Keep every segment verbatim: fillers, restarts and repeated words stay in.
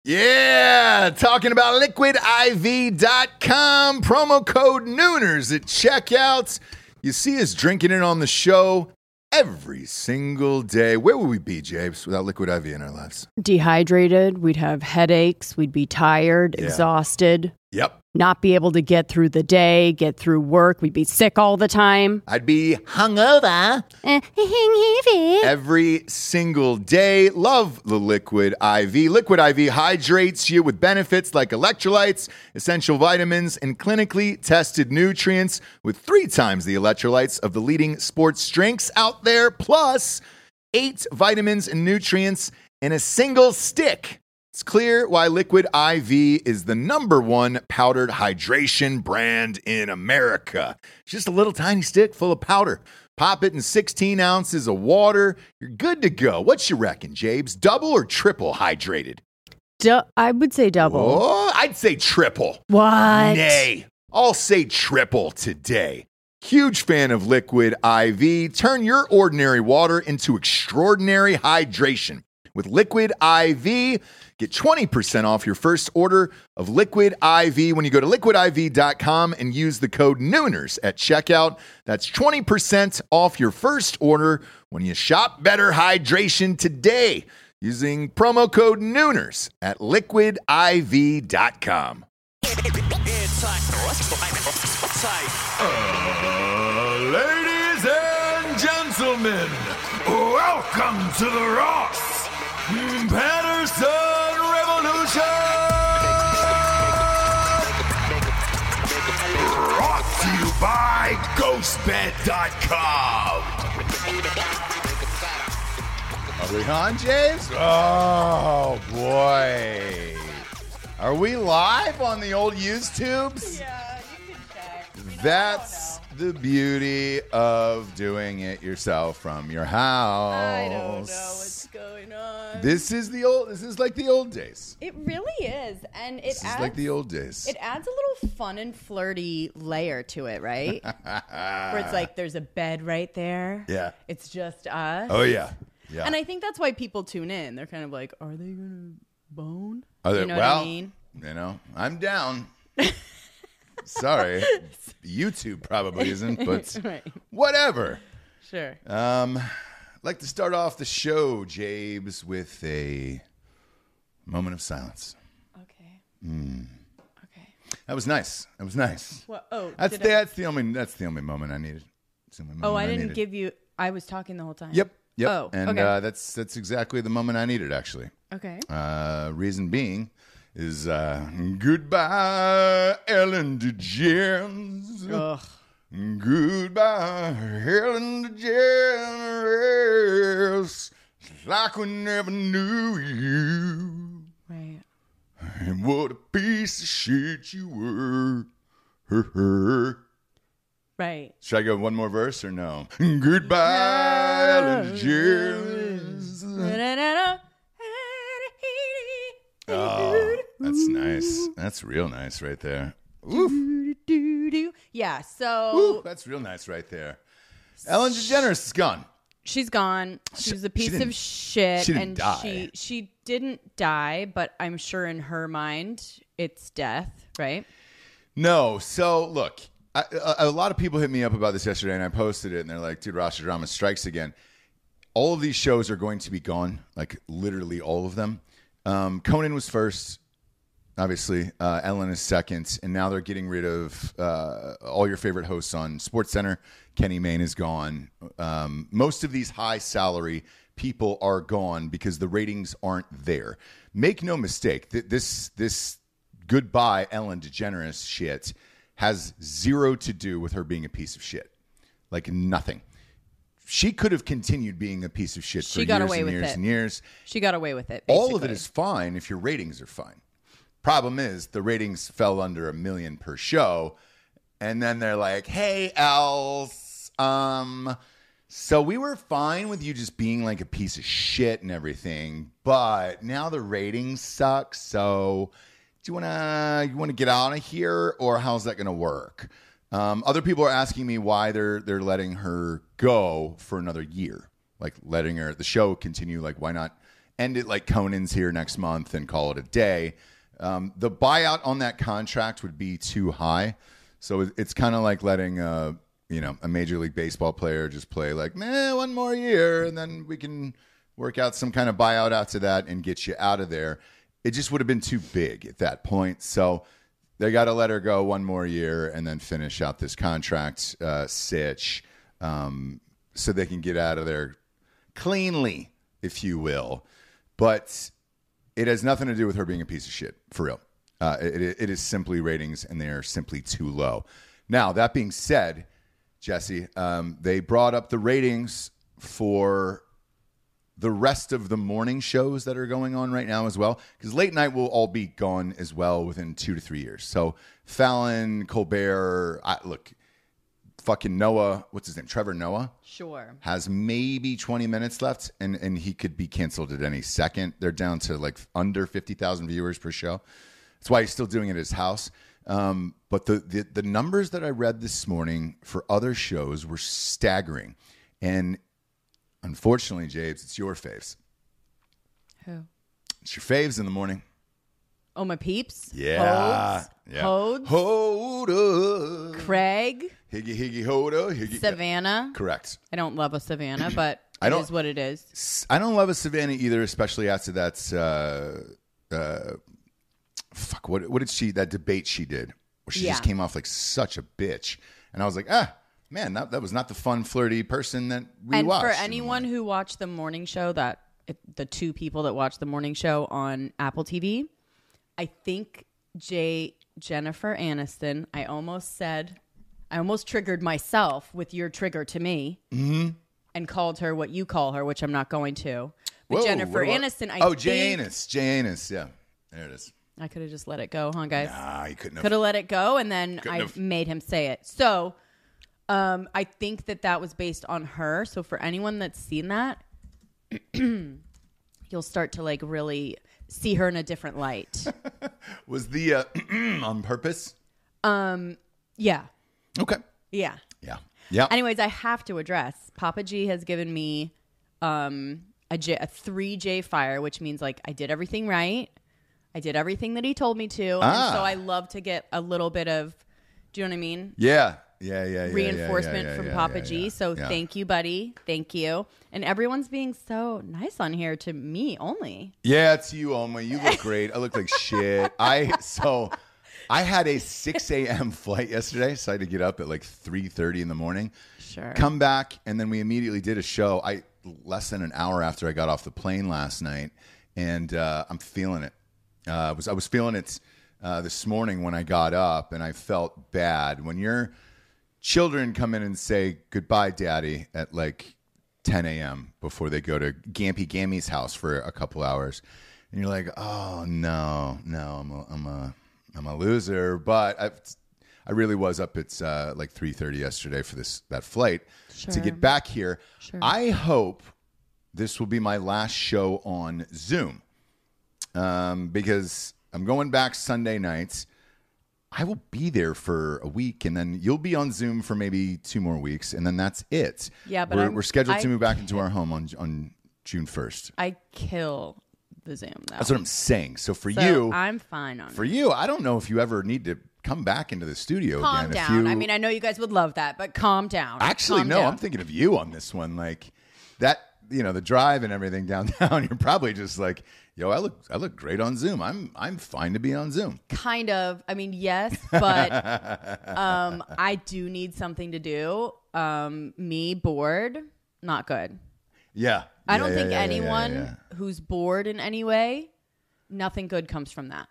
Yeah, talking about liquid I V dot com, promo code Nooners at checkout. You see us drinking it on the show every single day. Where would we be, James, without Liquid I V in our lives? Dehydrated. We'd have headaches. We'd be tired, Yeah. exhausted. Yep. Not be able to get through the day, get through work. We'd be sick all the time. I'd be hungover every single day. Love the Liquid I V. Liquid I V hydrates you with benefits like electrolytes, essential vitamins, and clinically tested nutrients with three times the electrolytes of the leading sports drinks out there, plus eight vitamins and nutrients in a single stick. It's clear why Liquid I V is the number one powdered hydration brand in America. It's just a little tiny stick full of powder. Pop it in sixteen ounces of water. You're good to go. What you reckon, Jabes? Double or triple hydrated? Du- I would say double. Oh, I'd say triple. What? Nay, I'll say triple today. Huge fan of Liquid I V. Turn your ordinary water into extraordinary hydration. With Liquid I V, get twenty percent off your first order of Liquid I V when you go to liquid I V dot com and use the code Nooners at checkout. That's twenty percent off your first order when you shop better hydration today using promo code Nooners at liquid I V dot com. Uh, ladies and gentlemen, welcome to the Ross Patterson Revolution! Brought to you by ghost bed dot com. Are we on, James? Oh, boy. Are we live on the old YouTubes? Yeah, you can check. That's the beauty of doing it yourself from your house. I don't know what's going on. This is the old. This is like the old days. It really is, and it This adds is like the old days. it adds a little fun and flirty layer to it, right? Where it's like there's a bed right there. Yeah. It's just us. Oh yeah, yeah. And I think that's why people tune in. They're kind of like, are they gonna bone? Are they, you know well, what I mean? You know, I'm down. Sorry, YouTube probably isn't, but Right. whatever. Sure. Um, I'd like to start off the show, Jabes, with a moment of silence. Okay. Mm. Okay. That was nice. That was nice. What? Oh, That's did the, I- that's the only that's the only moment I needed. It's the only oh, moment I didn't needed. give you. I was talking the whole time. Yep. Yep. Oh, and okay. uh, that's that's exactly the moment I needed, actually. Okay. Uh, reason being is uh, goodbye, Ellen DeGeneres. Ugh. Goodbye, Ellen DeGeneres. It's like we never knew you. Right. And what a piece of shit you were. Her, her. Right. Should I go one more verse or no? Goodbye, Ellen DeGeneres. Oh, that's nice. That's real nice right there. Ooh, Yeah, so Ooh, that's real nice right there. Ellen DeGeneres is gone. she's gone. She was a She piece didn't- of shit, she didn't and die. she she didn't die, but I'm sure in her mind it's death, right? No, so look, I, a, a lot of people hit me up about this yesterday, and I posted it, and they're like, dude, Roster Drama strikes again. All of these shows are going to be gone, like literally all of them. Um, Conan was first, obviously. Uh, Ellen is second, and now they're getting rid of uh, all your favorite hosts on SportsCenter. Kenny Mayne is gone. Um, most of these high-salary people are gone because the ratings aren't there. Make no mistake, th- this this goodbye Ellen DeGeneres shit has zero to do with her being a piece of shit. Like nothing. She could have continued being a piece of shit for She got years away and with years it. and years. She got away with it. All of it basically. is fine if your ratings are fine. Problem is, the ratings fell under a million per show, and then they're like, "Hey, else, um, so we were fine with you just being like a piece of shit and everything, but now the ratings suck. So, do you wanna you wanna get out of here, or how's that gonna work?" Um, other people are asking me why they're they're letting her go for another year, like letting her the show continue. Like, why not end it like Conan's here next month and call it a day. Um, the buyout on that contract would be too high. So it- it's kind of like letting uh, you know, a Major League Baseball player just play like, man, one more year, and then we can work out some kind of buyout after that and get you out of there. It just would have been too big at that point. So they got to let her go one more year and then finish out this contract uh, sitch um, so they can get out of there cleanly, if you will. But it has nothing to do with her being a piece of shit, for real. Uh, it, it is simply ratings, and they are simply too low. Now, that being said, Jesse, um, they brought up the ratings for the rest of the morning shows that are going on right now as well, because late night will all be gone as well within two to three years. So Fallon, Colbert, I, look, fucking Noah, what's his name? Trevor Noah? Sure. Has maybe twenty minutes left, and, and he could be canceled at any second. They're down to like under fifty thousand viewers per show. That's why he's still doing it at his house. Um, but the, the, the numbers that I read this morning for other shows were staggering. And unfortunately, Jabes, it's your faves. Who? It's your faves in the morning. Oh, my peeps? Yeah. Hodes? yeah. Hodes? Hoda. Craig? Higgy, higgy, Hoda. Higgy. Savannah? Correct. I don't love a Savannah, but I it don't- is what it is. I don't love a Savannah either, especially after that. Uh, uh, fuck, what, what did she, that debate she did, where she Yeah. just came off like such a bitch. And I was like, ah, man, that, that was not the fun, flirty person that we And watched. for in the anyone morning. who watched the morning show, that it, the two people that watched the morning show on Apple T V, I think Jay Jennifer Aniston, I almost said, I almost triggered myself with your trigger to me Mm-hmm. and called her what you call her, which I'm not going to. But Whoa, Jennifer what about- Aniston, I Oh, think, Jay Anus. Jay Anus, yeah. There it is. I could have just let it go, huh, guys? Nah, you couldn't have. Could have let it go, and then Couldn't I have. made him say it. So um, I think that that was based on her. So for anyone that's seen that, you'll start to like really see her in a different light. Was the uh, on purpose? um, yeah, Okay. yeah. Yeah. Yeah. Anyways, I have to address Papa G has given me um, a, J, a three J fire, which means like I did everything right. I did everything that he told me to. Ah. And so I love to get a little bit of, do you know what I mean? yeah. Yeah. Yeah. Yeah. Reinforcement yeah, yeah, from yeah, Papa yeah, G. yeah. So Yeah. thank you, buddy. Thank you. And everyone's being so nice on here to me only. Yeah, it's you, Oma. You look great. I look like shit. I so I had a six a.m. flight yesterday, so I had to get up at like three thirty in the morning. Sure. Come back, and then we immediately did a show. I less than an hour after I got off the plane last night, and uh, I'm feeling it. Uh, I was I was feeling it uh, this morning when I got up, and I felt bad when your children come in and say goodbye, Daddy, at like ten a.m. before they go to Gampy Gammy's house for a couple hours, and you're like, oh no, no, I'm a, I'm a, I'm a loser. But I, I really was up at uh, like three thirty yesterday for this that flight to Sure. get back here. Sure. I hope this will be my last show on Zoom um, because I'm going back Sunday nights. I will be there for a week, and then you'll be on Zoom for maybe two more weeks, and then that's it. Yeah, but we're, I'm- we're scheduled I to move back into our home on on June first. I kill the Zoom though. That's what I'm saying. So for so you, I'm fine on for it. you, I don't know if you ever need to come back into the studio Calm again. If down. you, I mean, I know you guys would love that, but calm down. actually, Calm no, down. I'm thinking of you on this one. Like that, you know, the drive and everything downtown. You're probably just like, yo, I look, I look great on Zoom. I'm, I'm fine to be on Zoom. Kind of. I mean, yes, but um, I do need something to do. Um, me bored, not good. Yeah, I Yeah, don't yeah, think yeah, yeah, anyone yeah, yeah. who's bored in any way, nothing good comes from that.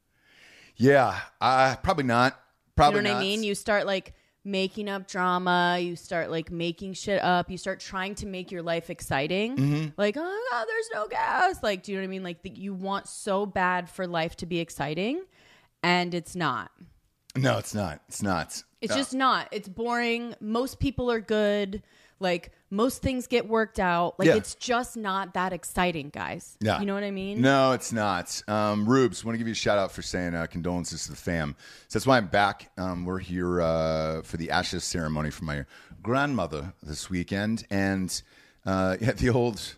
Yeah, uh, probably not. Probably You know what not. I mean? You start like making up drama. You start like making shit up. You start trying to make your life exciting. Mm-hmm. Like, oh God, there's no gas. Like, do you know what I mean? Like, the, you want so bad for life to be exciting, and it's not. No, it's not. It's not. It's No. just not. It's boring. Most people are good. Like, most things get worked out. Like, Yeah. it's just not that exciting, guys. Yeah. You know what I mean? No, it's not. Um, Rubes, want to give you a shout out for saying uh, condolences to the fam. So that's why I'm back. Um, we're here uh, for the ashes ceremony for my grandmother this weekend, and uh, yeah, the old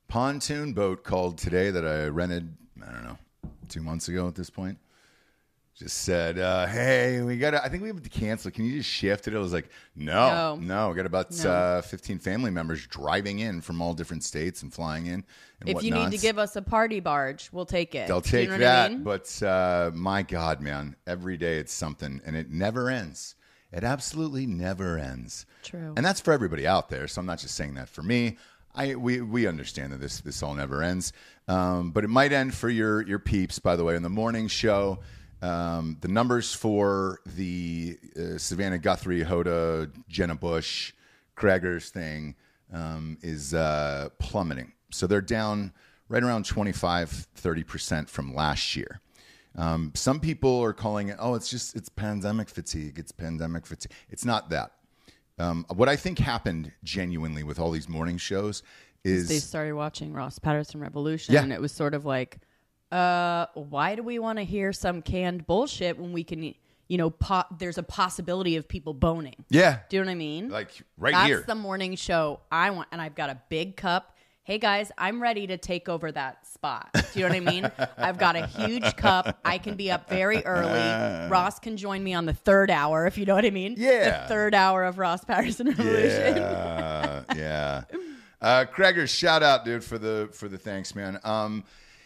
pontoon boat called today that I rented, I don't know, two months ago at this point. Just said, uh, hey, we got to, I think we have to cancel. Can you just shift it? I was like, no, no. no. We got about no. uh, fifteen family members driving in from all different states and flying in. And if whatnots. You need to give us a party barge, we'll take it. They'll take you know that. I mean? But uh, my God, man, every day it's something and it never ends. It absolutely never ends. True. And that's for everybody out there. So I'm not just saying that for me. I we we understand that this this all never ends. Um, but it might end for your your peeps, by the way, in the morning show. Um, the numbers for the uh, Savannah Guthrie, Hoda, Jenna Bush, Kreger's thing um, is uh, plummeting. So they're down right around twenty-five, thirty percent from last year. Um, some people are calling it, oh, it's just, it's pandemic fatigue. It's pandemic fatigue. It's not that. Um, what I think happened genuinely with all these morning shows is... They started watching Ross Patterson Revolution, yeah. and it was sort of like... Uh, why do we want to hear some canned bullshit when we can, you know, po- there's a possibility of people boning? Yeah. Do you know what I mean? Like right That's here. That's the morning show I want, and I've got a big cup. Hey guys, I'm ready to take over that spot. Do you know what I mean? I've got a huge cup. I can be up very early. Ross can join me on the third hour, if you know what I mean. Yeah. The third hour of Ross Patterson Revolution. Yeah. yeah. Uh, Kreger, shout out, dude, for the for the thanks, man. Um.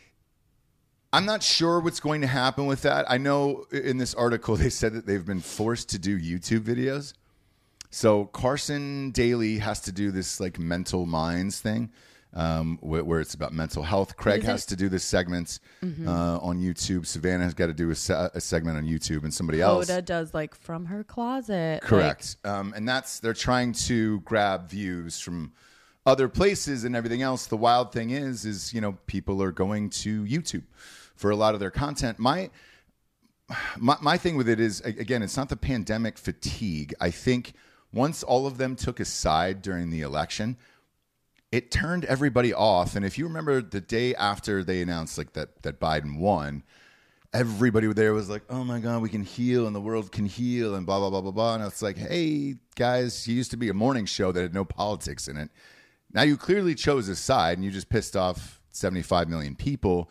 I'm not sure what's going to happen with that. I know in this article they said that they've been forced to do YouTube videos. So Carson Daly has to do this like mental minds thing um, where, where it's about mental health. Craig Isn't has to do this segment mm-hmm. uh, on YouTube. Savannah has got to do a, se- a segment on YouTube, and somebody else. Hoda does like from her closet. Correct. Like... Um, and that's they're trying to grab views from other places and everything else. The wild thing is, is you know people are going to YouTube for a lot of their content. My, my my thing with it is, again, it's not the pandemic fatigue. I think once all of them took a side during the election, it turned everybody off. And if you remember the day after they announced like that that Biden won, everybody there was like, oh my God, we can heal and the world can heal and blah, blah, blah, blah, blah. And it's like, hey, guys, you used to be a morning show that had no politics in it. Now you clearly chose a side and you just pissed off seventy-five million people.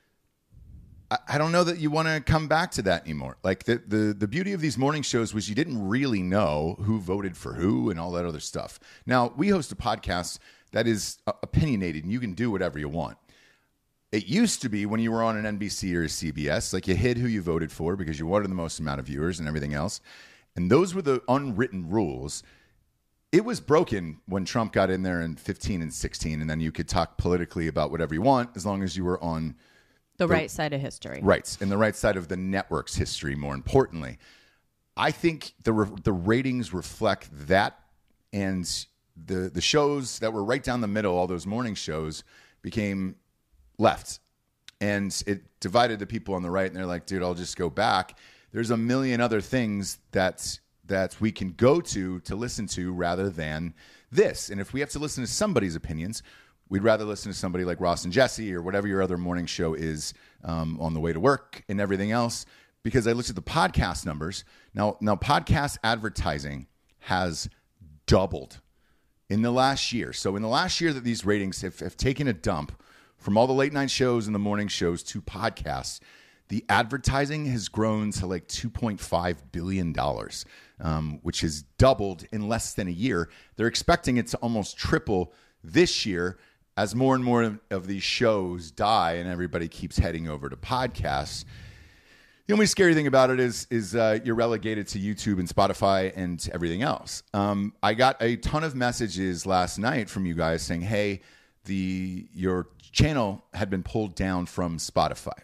I don't know that you want to come back to that anymore. Like the, the the beauty of these morning shows was you didn't really know who voted for who and all that other stuff. Now, we host a podcast that is opinionated and you can do whatever you want. It used to be when you were on an N B C or a C B S, like you hid who you voted for because you wanted the most amount of viewers and everything else. And those were the unwritten rules. It was broken when Trump got in there in fifteen and sixteen, and then you could talk politically about whatever you want as long as you were on The, the right side of history. Right. And the right side of the network's history, more importantly. I think the re- the ratings reflect that, and the the shows that were right down the middle, all those morning shows, became left. And it divided the people on the right, and they're like, dude, I'll just go back. There's a million other things that that we can go to to listen to rather than this. And if we have to listen to somebody's opinions, we'd rather listen to somebody like Ross and Jesse or whatever your other morning show is um, on the way to work and everything else. Because I looked at the podcast numbers. Now, now podcast advertising has doubled in the last year. So in the last year that these ratings have, have taken a dump from all the late night shows and the morning shows to podcasts, the advertising has grown to like two point five billion dollars, um, which has doubled in less than a year. They're expecting it to almost triple this year as more and more of these shows die and everybody keeps heading over to podcasts. The only scary thing about it is, is uh, you're relegated to YouTube and Spotify and everything else. Um, I got a ton of messages last night from you guys saying, hey, the your channel had been pulled down from Spotify.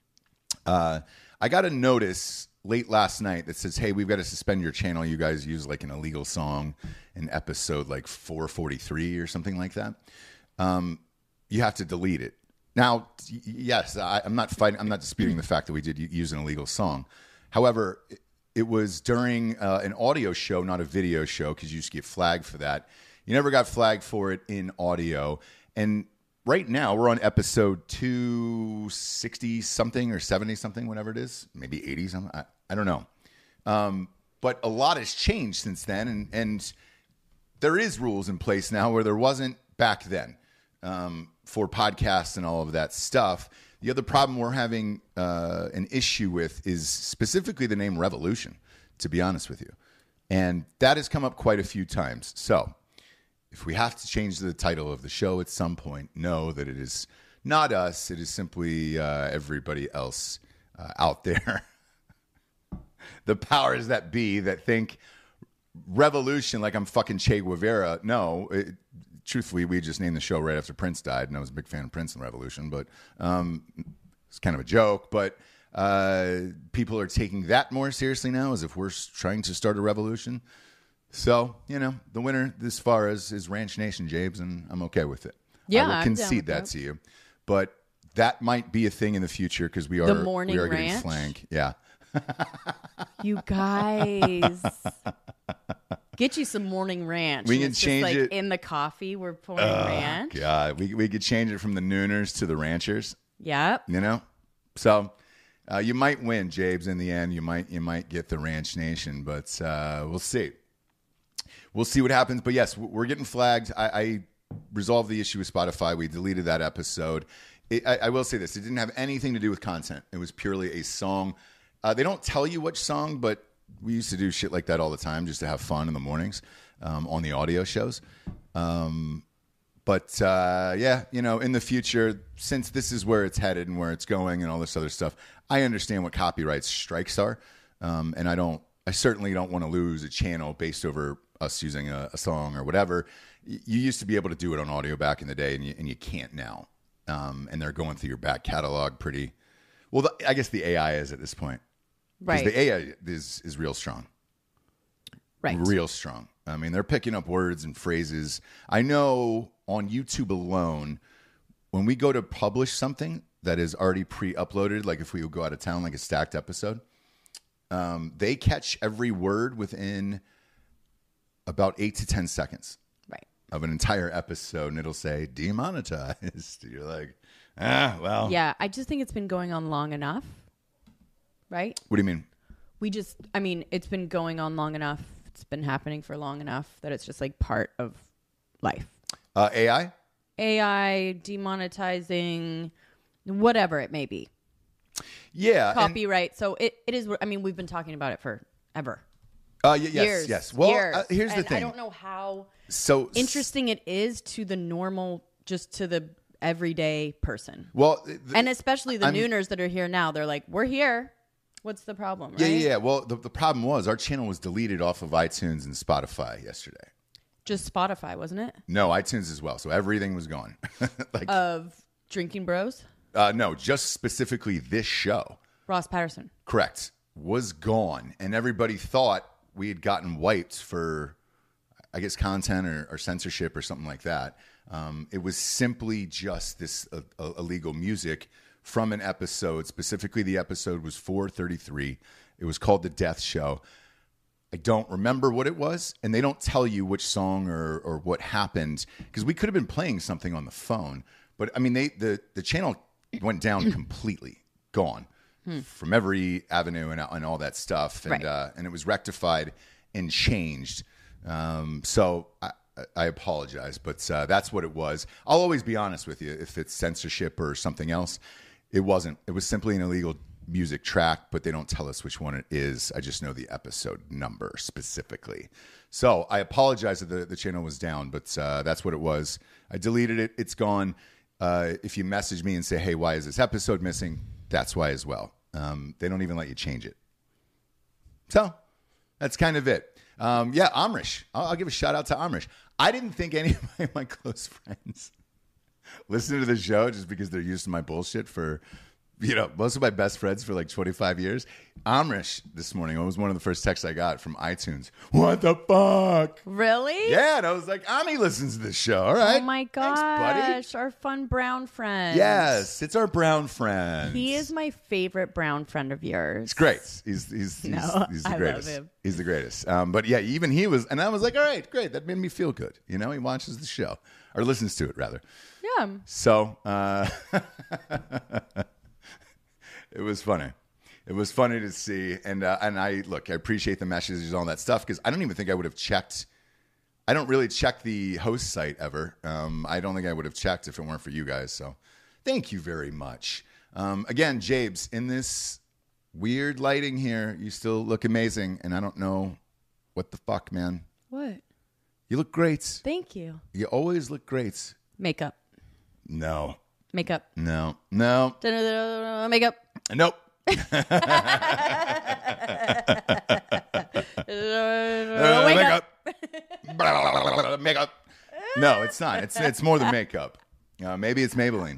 Uh, I got a notice late last night that says, hey, we've got to suspend your channel. You guys use like an illegal song in episode like four forty-three or something like that. Um, you have to delete it. Now, yes, I, I'm not fighting. I'm not disputing the fact that we did use an illegal song. However, it, it was during uh, an audio show, not a video show, because you used to get flagged for that. You never got flagged for it in audio. And right now, we're on episode two sixty something or seventy something, whatever it is, maybe eighty something. I, I don't know. Um, but a lot has changed since then, and and there is rules in place now where there wasn't back then. um, for podcasts and all of that stuff. The other problem we're having uh, an issue with is specifically the name Revolution, to be honest with you. And that has come up quite a few times. So if we have to change the title of the show at some point, know that it is not us. It is simply uh, everybody else uh, out there. The powers that be that think revolution like I'm fucking Che Guevara. No, it, truthfully, we just named the show right after Prince died, and I was a big fan of Prince and Revolution, but um, it's kind of a joke. But uh, people are taking that more seriously now, as if we're trying to start a revolution. So, you know, the winner this far is, is Ranch Nation, Jabes, and I'm okay with it. Yeah, I will I'm concede down that with to you. But that might be a thing in the future because we are, The morning we are getting ranch? flanked. Yeah. You guys. Get you some morning ranch. We And can it's change just like it. in the coffee. We're pouring ranch. God, we, we could change it from the Nooners to the Ranchers. Yep. You know, so uh, you might win, Jabes. In the end, you might you might get the Ranch Nation, but uh, we'll see. We'll see what happens. But yes, we're getting flagged. I, I resolved the issue with Spotify. We deleted that episode. It, I, I will say this: it didn't have anything to do with content. It was purely a song. Uh, they don't tell you which song, but we used to do shit like that all the time just to have fun in the mornings um, on the audio shows. Um, But, uh, yeah, you know, in the future, since this is where it's headed and where it's going and all this other stuff, I understand what copyright strikes are. Um, and I don't, I certainly don't want to lose a channel based over us using a, a song or whatever. Y- You used to be able to do it on audio back in the day, and you, and you can't now. Um, and they're going through your back catalog pretty, well, the, I guess the A I is at this point. Because Right. the A I is, is real strong. Right. Real strong. I mean, they're picking up words and phrases. I know on YouTube alone, when we go to publish something that is already pre-uploaded, like if we would go out of town, like a stacked episode, um, they catch every word within about eight to ten seconds Right. of an entire episode, and it'll say demonetized. You're like, ah, well. Yeah, I just think it's been going on long enough. Right? What do you mean? We just, I mean, it's been going on long enough. It's been happening for long enough that it's just like part of life. Uh, A I? A I, demonetizing, whatever it may be. Yeah. and- Copyright. So it, it is, I mean, we've been talking about it forever. Uh, y- yes, years. yes. Well, years. uh, here's the And thing. I don't know how So interesting it is to the normal, just to the everyday person. Well, th- And especially the I'm- Nooners that are here now. They're like, we're here. What's the problem? Right? Yeah, yeah, yeah. Well, the, the problem was our channel was deleted off of iTunes and Spotify yesterday. Just Spotify, wasn't it? No, iTunes as well. So everything was gone. like, Of Drinking Bros? uh, no, just specifically this show. Ross Patterson. Correct. Was gone. And everybody thought we had gotten wiped for, I guess, content or, or censorship or something like that. Um, it was simply just this uh, uh, illegal music from an episode. Specifically, the episode was four thirty-three. It was called The Death Show. I don't remember what it was, and they don't tell you which song or, or what happened, because we could have been playing something on the phone. But, I mean, they the, the channel went down completely, gone from every avenue and, and all that stuff. And, Right. uh, and it was rectified and changed. Um, so I, I apologize, but uh, that's what it was. I'll always be honest with you. If it's censorship or something else, it wasn't. It was simply an illegal music track, but they don't tell us which one it is. I just know the episode number specifically. So I apologize that the, the channel was down, but uh, that's what it was. I deleted it. It's gone. Uh, if you message me and say, hey, why is this episode missing? That's why as well. Um, they don't even let you change it. So that's kind of it. Um, yeah, Amrish. I'll, I'll give a shout out to Amrish. I didn't think any of my close friends listen to the show just because they're used to my bullshit for, you know, most of my best friends for like twenty-five years. Amrish this morning, it was one of the first texts I got from iTunes. What the fuck? Really? Yeah, and I was like, Ami listens to this show. All right. Oh my Thanks, buddy. gosh. Our fun brown friend. Yes, it's our brown friend. He is my favorite brown friend of yours. He's great. He's he's he's, No, he's the I love greatest. him. He's the greatest. Um, but yeah, even he was, and I was like, all right, great. That made me feel good. You know, he watches the show or listens to it rather. Yeah. So uh, it was funny. It was funny to see, and uh, and I look, I appreciate the messages and all that stuff because I don't even think I would have checked I don't really check the host site ever. Um, I don't think I would have checked if it weren't for you guys. So thank you very much. Um, again, Jabes, in this weird lighting here, you still look amazing. And I don't know what the fuck, man. What? You look great. Thank you. You always look great. Makeup. No. Makeup. No. No. Makeup. Nope. Makeup. Makeup. No, it's not. It's it's more than makeup. Uh, maybe it's Maybelline.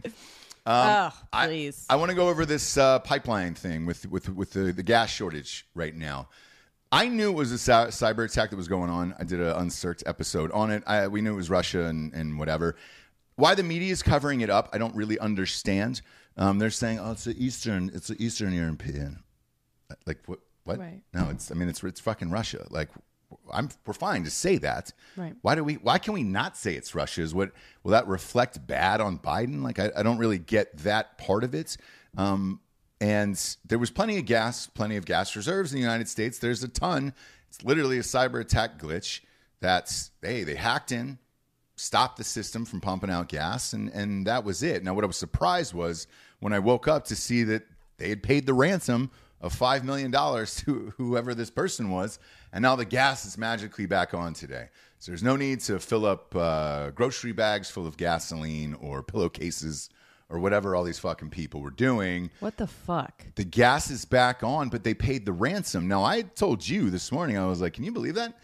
Um, oh, please. I, I want to go over this uh, pipeline thing with with with the, the gas shortage right now. I knew it was a cyber attack that was going on. I did an Uncirced episode on it. I, we knew it was Russia and, and whatever. Why the media is covering it up, I don't really understand. Um, they're saying, "Oh, it's an Eastern, it's an Eastern European." Like what? What? Right. No, it's. I mean, it's it's fucking Russia. Like, I'm. We're fine to say that. Right. Why do we? Why can we not say it's Russia? Is what? Will that reflect bad on Biden? Like, I, I don't really get that part of it. Um, and there was plenty of gas, plenty of gas reserves in the United States. There's a ton. It's literally a cyber attack glitch. That's hey, they hacked in, stopped the system from pumping out gas, and and that was it. Now, what I was surprised was when I woke up to see that they had paid the ransom of five million dollars to whoever this person was, and now the gas is magically back on today. So there's no need to fill up uh, grocery bags full of gasoline or pillowcases or whatever all these fucking people were doing. What the fuck? The gas is back on, but they paid the ransom. Now, I told you this morning, I was like, can you believe that?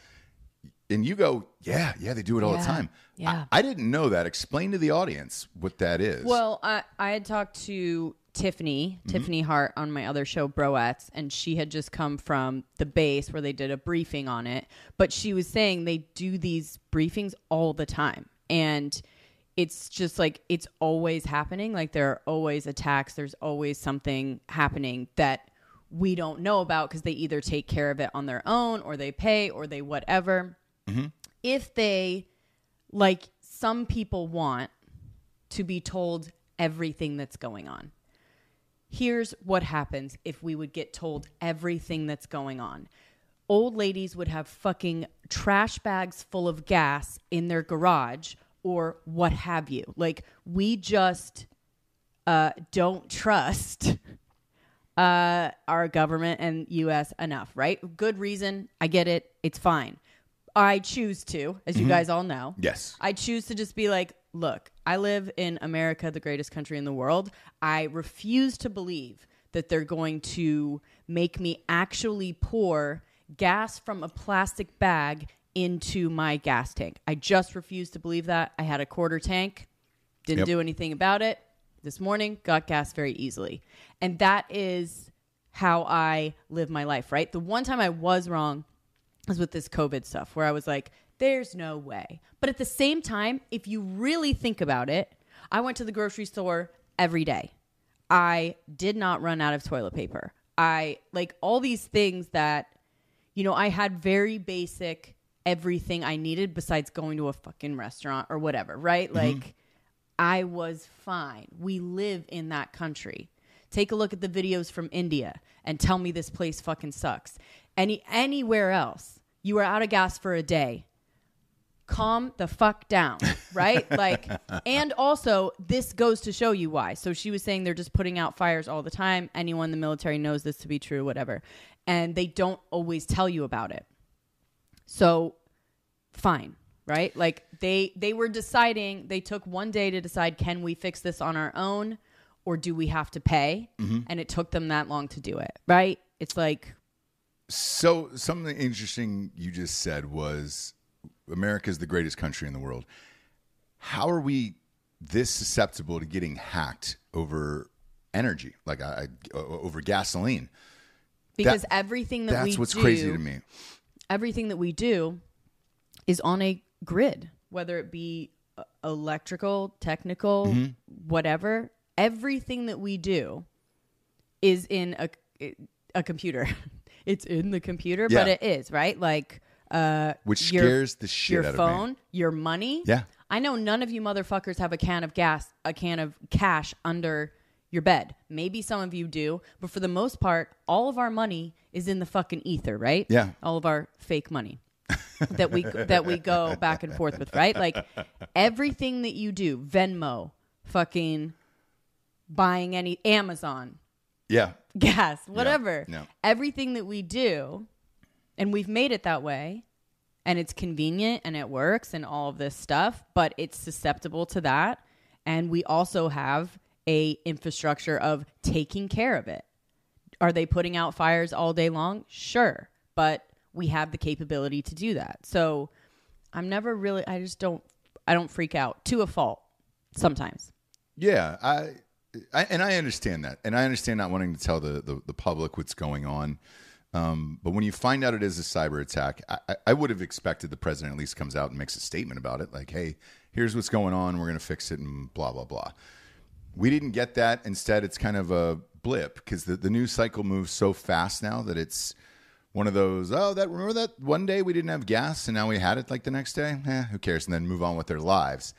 And you go, yeah, yeah, they do it all Yeah, the time. yeah. I, I didn't know that. Explain to the audience what that is. Well, I, I had talked to Tiffany, mm-hmm. Tiffany Hart on my other show, Broettes, and she had just come from the base where they did a briefing on it. But she was saying they do these briefings all the time. And it's just like, it's always happening. Like there are always attacks. There's always something happening that we don't know about because they either take care of it on their own or they pay or they whatever. Mm-hmm. If they, like some people want to be told everything that's going on. Here's what happens if we would get told everything that's going on. Old ladies would have fucking trash bags full of gas in their garage or what have you. Like, we just uh, don't trust uh, our government and U S enough, right? Good reason. I get it. It's fine. I choose to, as you mm-hmm. guys all know. Yes. I choose to just be like, look, I live in America, the greatest country in the world. I refuse to believe that they're going to make me actually pour gas from a plastic bag into my gas tank. I just refuse to believe that. I had a quarter tank, didn't yep. do anything about it. This morning, got gas very easily. And that is how I live my life, right? The one time I was wrong was with this COVID stuff where I was like, there's no way. But at the same time, if you really think about it, I went to the grocery store every day. I did not run out of toilet paper. I like all these things that, you know, I had very basic everything I needed besides going to a fucking restaurant or whatever, right? Mm-hmm. Like I was fine. We live in that country. Take a look at the videos from India and tell me this place fucking sucks. Any anywhere else, you are out of gas for a day. Calm the fuck down, right? Like, and also this goes to show you why. So she was saying they're just putting out fires all the time. Anyone in the military knows this to be true, whatever. And they don't always tell you about it. So fine, right? Like they they were deciding, they took one day to decide, can we fix this on our own or do we have to pay? Mm-hmm. And it took them that long to do it, right? It's like... So something interesting you just said was America's the greatest country in the world. How are we this susceptible to getting hacked over energy, like I, I, over gasoline? Because that, everything that that's we do... That's what's crazy to me. Everything that we do is on a grid, whether it be electrical, technical, mm-hmm. whatever. Everything that we do is in a, a computer. It's in the computer, yeah. but it is, right? Like, uh, which your, scares the shit your out phone, of me. Your money. Yeah. I know none of you motherfuckers have a can of gas, a can of cash under your bed. Maybe some of you do, but for the most part, all of our money is in the fucking ether, right? Yeah. All of our fake money. that we that we go back and forth with, right? Like everything that you do, Venmo, fucking buying any Amazon, Yeah. gas, whatever. Yeah. Everything that we do, and we've made it that way, and it's convenient and it works and all of this stuff, but it's susceptible to that. And we also have a infrastructure of taking care of it. Are they putting out fires all day long? Sure. But we have the capability to do that. So I'm never really, I just don't, I don't freak out to a fault sometimes. Yeah. I, I and I understand that. And I understand not wanting to tell the, the, the public what's going on. Um, but when you find out it is a cyber attack, I, I would have expected the president at least comes out and makes a statement about it. Like, hey, here's what's going on. We're going to fix it and blah, blah, blah. We didn't get that. Instead, it's kind of a blip because the, the news cycle moves so fast now that it's one of those, oh, that remember that one day we didn't have gas and now we had it like the next day? Eh, who cares? And then move on with their lives.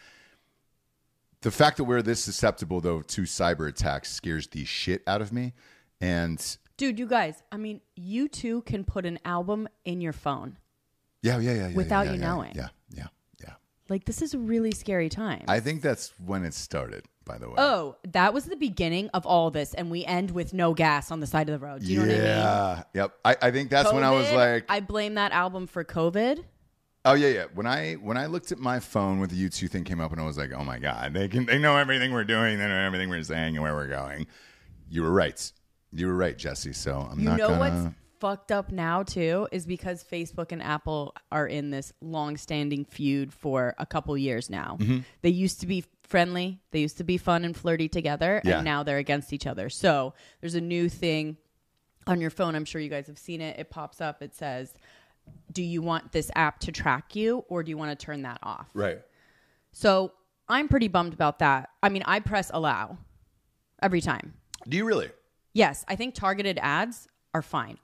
The fact that we're this susceptible, though, to cyber attacks scares the shit out of me. And dude, you guys, I mean, you too can put an album in your phone. Yeah, yeah, yeah. yeah without yeah, you yeah, knowing. Yeah, yeah, yeah. Like, this is a really scary time. I think that's when it started, by the way. Oh, that was the beginning of all this, and we end with no gas on the side of the road. Do you know yeah. what I mean? Yeah, yep. I, I think that's COVID, when I was like... I blame that album for COVID. Oh, yeah, yeah. When I when I looked at my phone when the U two thing came up, and I was like, oh, my God, they can they know everything we're doing. They know everything we're saying and where we're going. You were right. You were right, Jesse. So I'm you not know gonna... what's fucked up now, too, is because Facebook and Apple are in this long-standing feud for a couple years now. Mm-hmm. They used to be friendly. They used to be fun and flirty together, yeah. and now they're against each other. So there's a new thing on your phone. I'm sure you guys have seen it. It pops up. It says, do you want this app to track you, or do you want to turn that off? Right. So I'm pretty bummed about that. I mean, I press allow every time. Do you really? Yes, I think targeted ads are fine.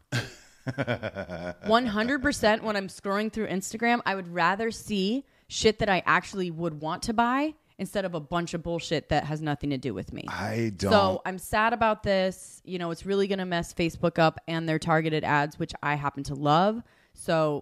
one hundred percent when I'm scrolling through Instagram, I would rather see shit that I actually would want to buy instead of a bunch of bullshit that has nothing to do with me. I don't. So I'm sad about this. You know, it's really going to mess Facebook up and their targeted ads, which I happen to love. So...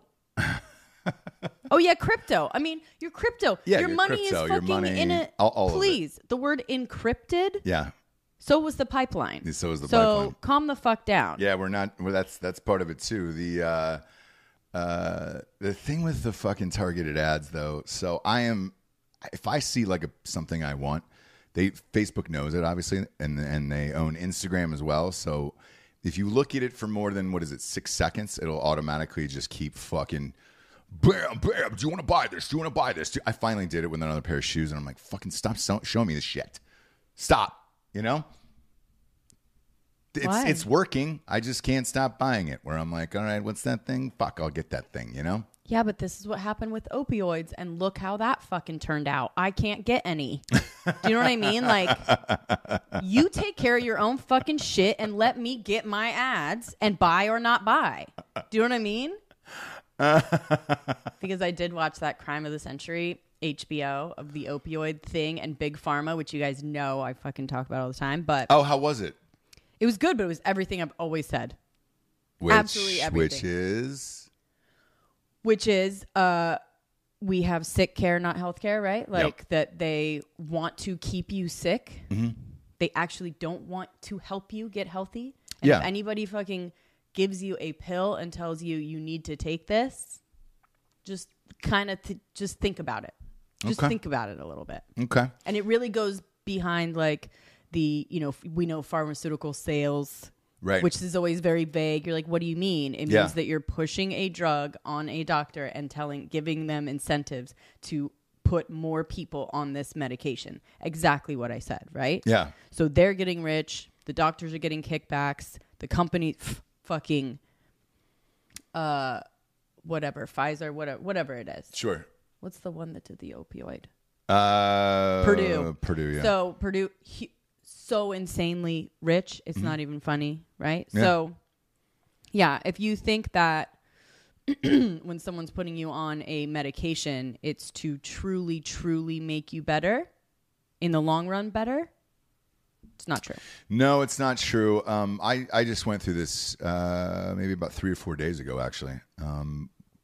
oh, yeah, crypto. I mean, your crypto. Yeah, your, your money crypto, is your fucking money, in it. all- all of it. Please. The word encrypted... Yeah. So was the pipeline. So was the so pipeline. So calm the fuck down. Yeah, we're not. Well, that's that's part of it too. The uh, uh, the thing with the fucking targeted ads, though. So I am, if I see like a, something I want, they Facebook knows it obviously, and and they own Instagram as well. So if you look at it for more than what is it six seconds, it'll automatically just keep fucking. Bam, bam. Do you want to buy this? Do you want to buy this? I finally did it with another pair of shoes, and I'm like, fucking stop so- showing me this shit. Stop. You know, it's Why? it's working. I just can't stop buying it. Where I'm like, all right, what's that thing? Fuck, I'll get that thing. You know? Yeah, but this is what happened with opioids, and look how that fucking turned out. I can't get any. Do you know what I mean? Like, you take care of your own fucking shit and let me get my ads and buy or not buy. Do you know what I mean? Because I did watch that Crime of the Century H B O of the opioid thing and Big Pharma, which you guys know I fucking talk about all the time. But oh, how was it? It was good, but it was everything I've always said. Which, Absolutely everything. Which is? Which is, uh, we have sick care, not health care, right? Like Yep. that they want to keep you sick. Mm-hmm. They actually don't want to help you get healthy. And Yeah. if anybody fucking gives you a pill and tells you you need to take this, just kind of th- just think about it. Just Okay. think about it a little bit. Okay. And it really goes behind like the, you know, f- we know pharmaceutical sales, Right. which is always very vague. You're like, what do you mean? It means Yeah. that you're pushing a drug on a doctor and telling, giving them incentives to put more people on this medication. Exactly what I said, right? Yeah. So they're getting rich. The doctors are getting kickbacks. The company f- fucking, uh, whatever, Pfizer, whatever, whatever it is. Sure. What's the one that did the opioid? Uh, Purdue. Purdue. Yeah. So Purdue, he, so insanely rich. It's not even funny, right? Yeah. So, yeah, if you think that when someone's putting you on a medication, it's to truly, truly make you better, in the long run better, it's not true. No, it's not true. Um, I, I just went through this uh, maybe about three or four days ago, actually. Um,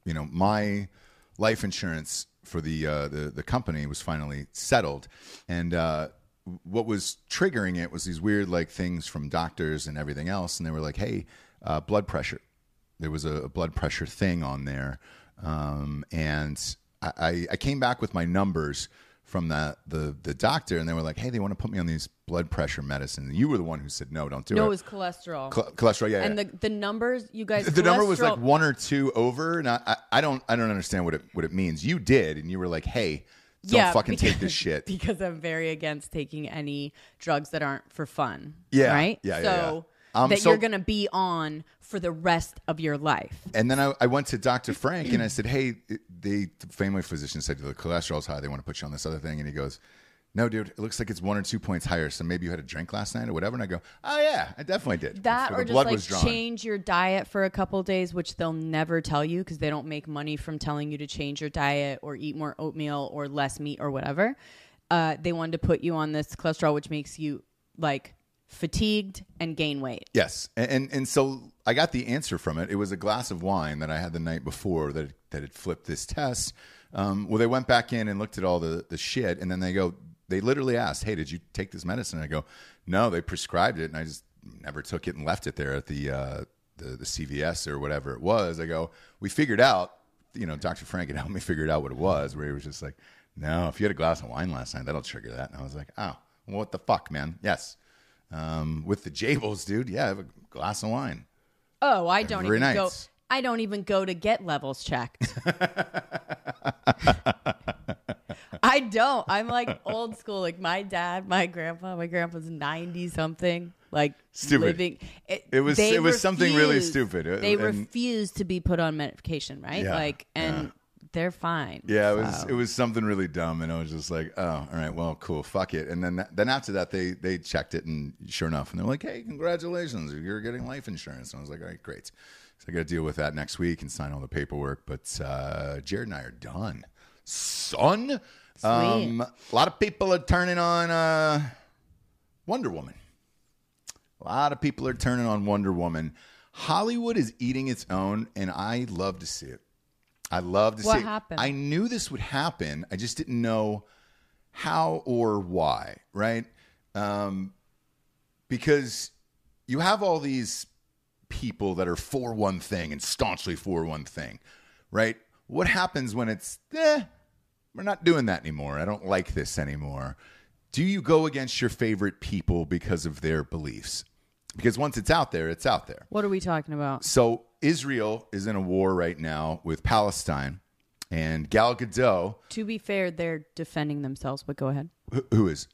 you know, my life insurance for the uh, the the company was finally settled, and uh, what was triggering it was these weird like things from doctors and everything else, and they were like, "Hey, uh, blood pressure." There was a, a blood pressure thing on there, um, and I, I, I came back with my numbers from the, the the doctor, and they were like, "Hey, they want to put me on these blood pressure medicine." And you were the one who said, "No, don't do no, it." it was cholesterol. Cho- cholesterol, yeah. And yeah. the the numbers, you guys. The, the number was like cholesterol- one or two over, and I, I, I don't I don't understand what it what it means. You did, and you were like, "Hey, don't Yeah, fucking because- take this shit." Because I'm very against taking any drugs that aren't for fun. Yeah, Right? yeah, yeah, So yeah. Um, that so- you're going to be on for the rest of your life. And then I, I went to Doctor Frank and I said, "Hey, it- the family physician said the cholesterol's high. They want to put you on this other thing." And he goes, "No, dude, it looks like it's one or two points higher. So maybe you had a drink last night or whatever." And I go, "Oh yeah, I definitely did." That So or the just blood like was drawn. change your diet for a couple days, which they'll never tell you because they don't make money from telling you to change your diet or eat more oatmeal or less meat or whatever. Uh, they wanted to put you on this cholesterol, which makes you like fatigued and gain weight. Yes, and, and and so I got the answer from it. It was a glass of wine that I had the night before that that had flipped this test. Um, well, they went back in and looked at all the the shit, and then they go, they literally asked, "Hey, did you take this medicine?" And I go, "No, they prescribed it, and I just never took it and left it there at the uh, the, the C V S or whatever it was." I go, "We figured out, you know, Doctor Frank had helped me figure out what it was." Where he was just like, "No, if you had a glass of wine last night, that'll trigger that." And I was like, "Oh, well, what the fuck, man?" Yes. Um, with the Jables, dude, yeah, I have a glass of wine. Oh, I don't Every even night. go. I don't even go to get levels checked. I don't. I'm like old school. Like my dad, my grandpa, my grandpa's ninety something. Like Stupid. living. It, It was- they it was something really refuse- stupid. It- They and- refuse to be put on medication, right? Yeah, Like, and yeah. they're fine. Yeah, it was So. it was something really dumb, and I was just like, "Oh, all right, well, cool, fuck it." And then then after that, they they checked it, and sure enough, and they're like, "Hey, congratulations, you're getting life insurance." And I was like, "All right, great." So I got to deal with that next week and sign all the paperwork. But uh, Jared and I are done, son. Um, a lot of people are turning on uh, Wonder Woman. A lot of people are turning on Wonder Woman. Hollywood is eating its own, and I love to see it. I love to What see it. happened? I knew this would happen. I just didn't know how or why, right? Um, because you have all these people that are for one thing and staunchly for one thing, right? What happens when it's, eh, we're not doing that anymore. I don't like this anymore. Do you go against your favorite people because of their beliefs? Because once it's out there, it's out there. What are we talking about? So Israel is in a war right now with Palestine, and Gal Gadot, To be fair, they're defending themselves, but go ahead. who- who is,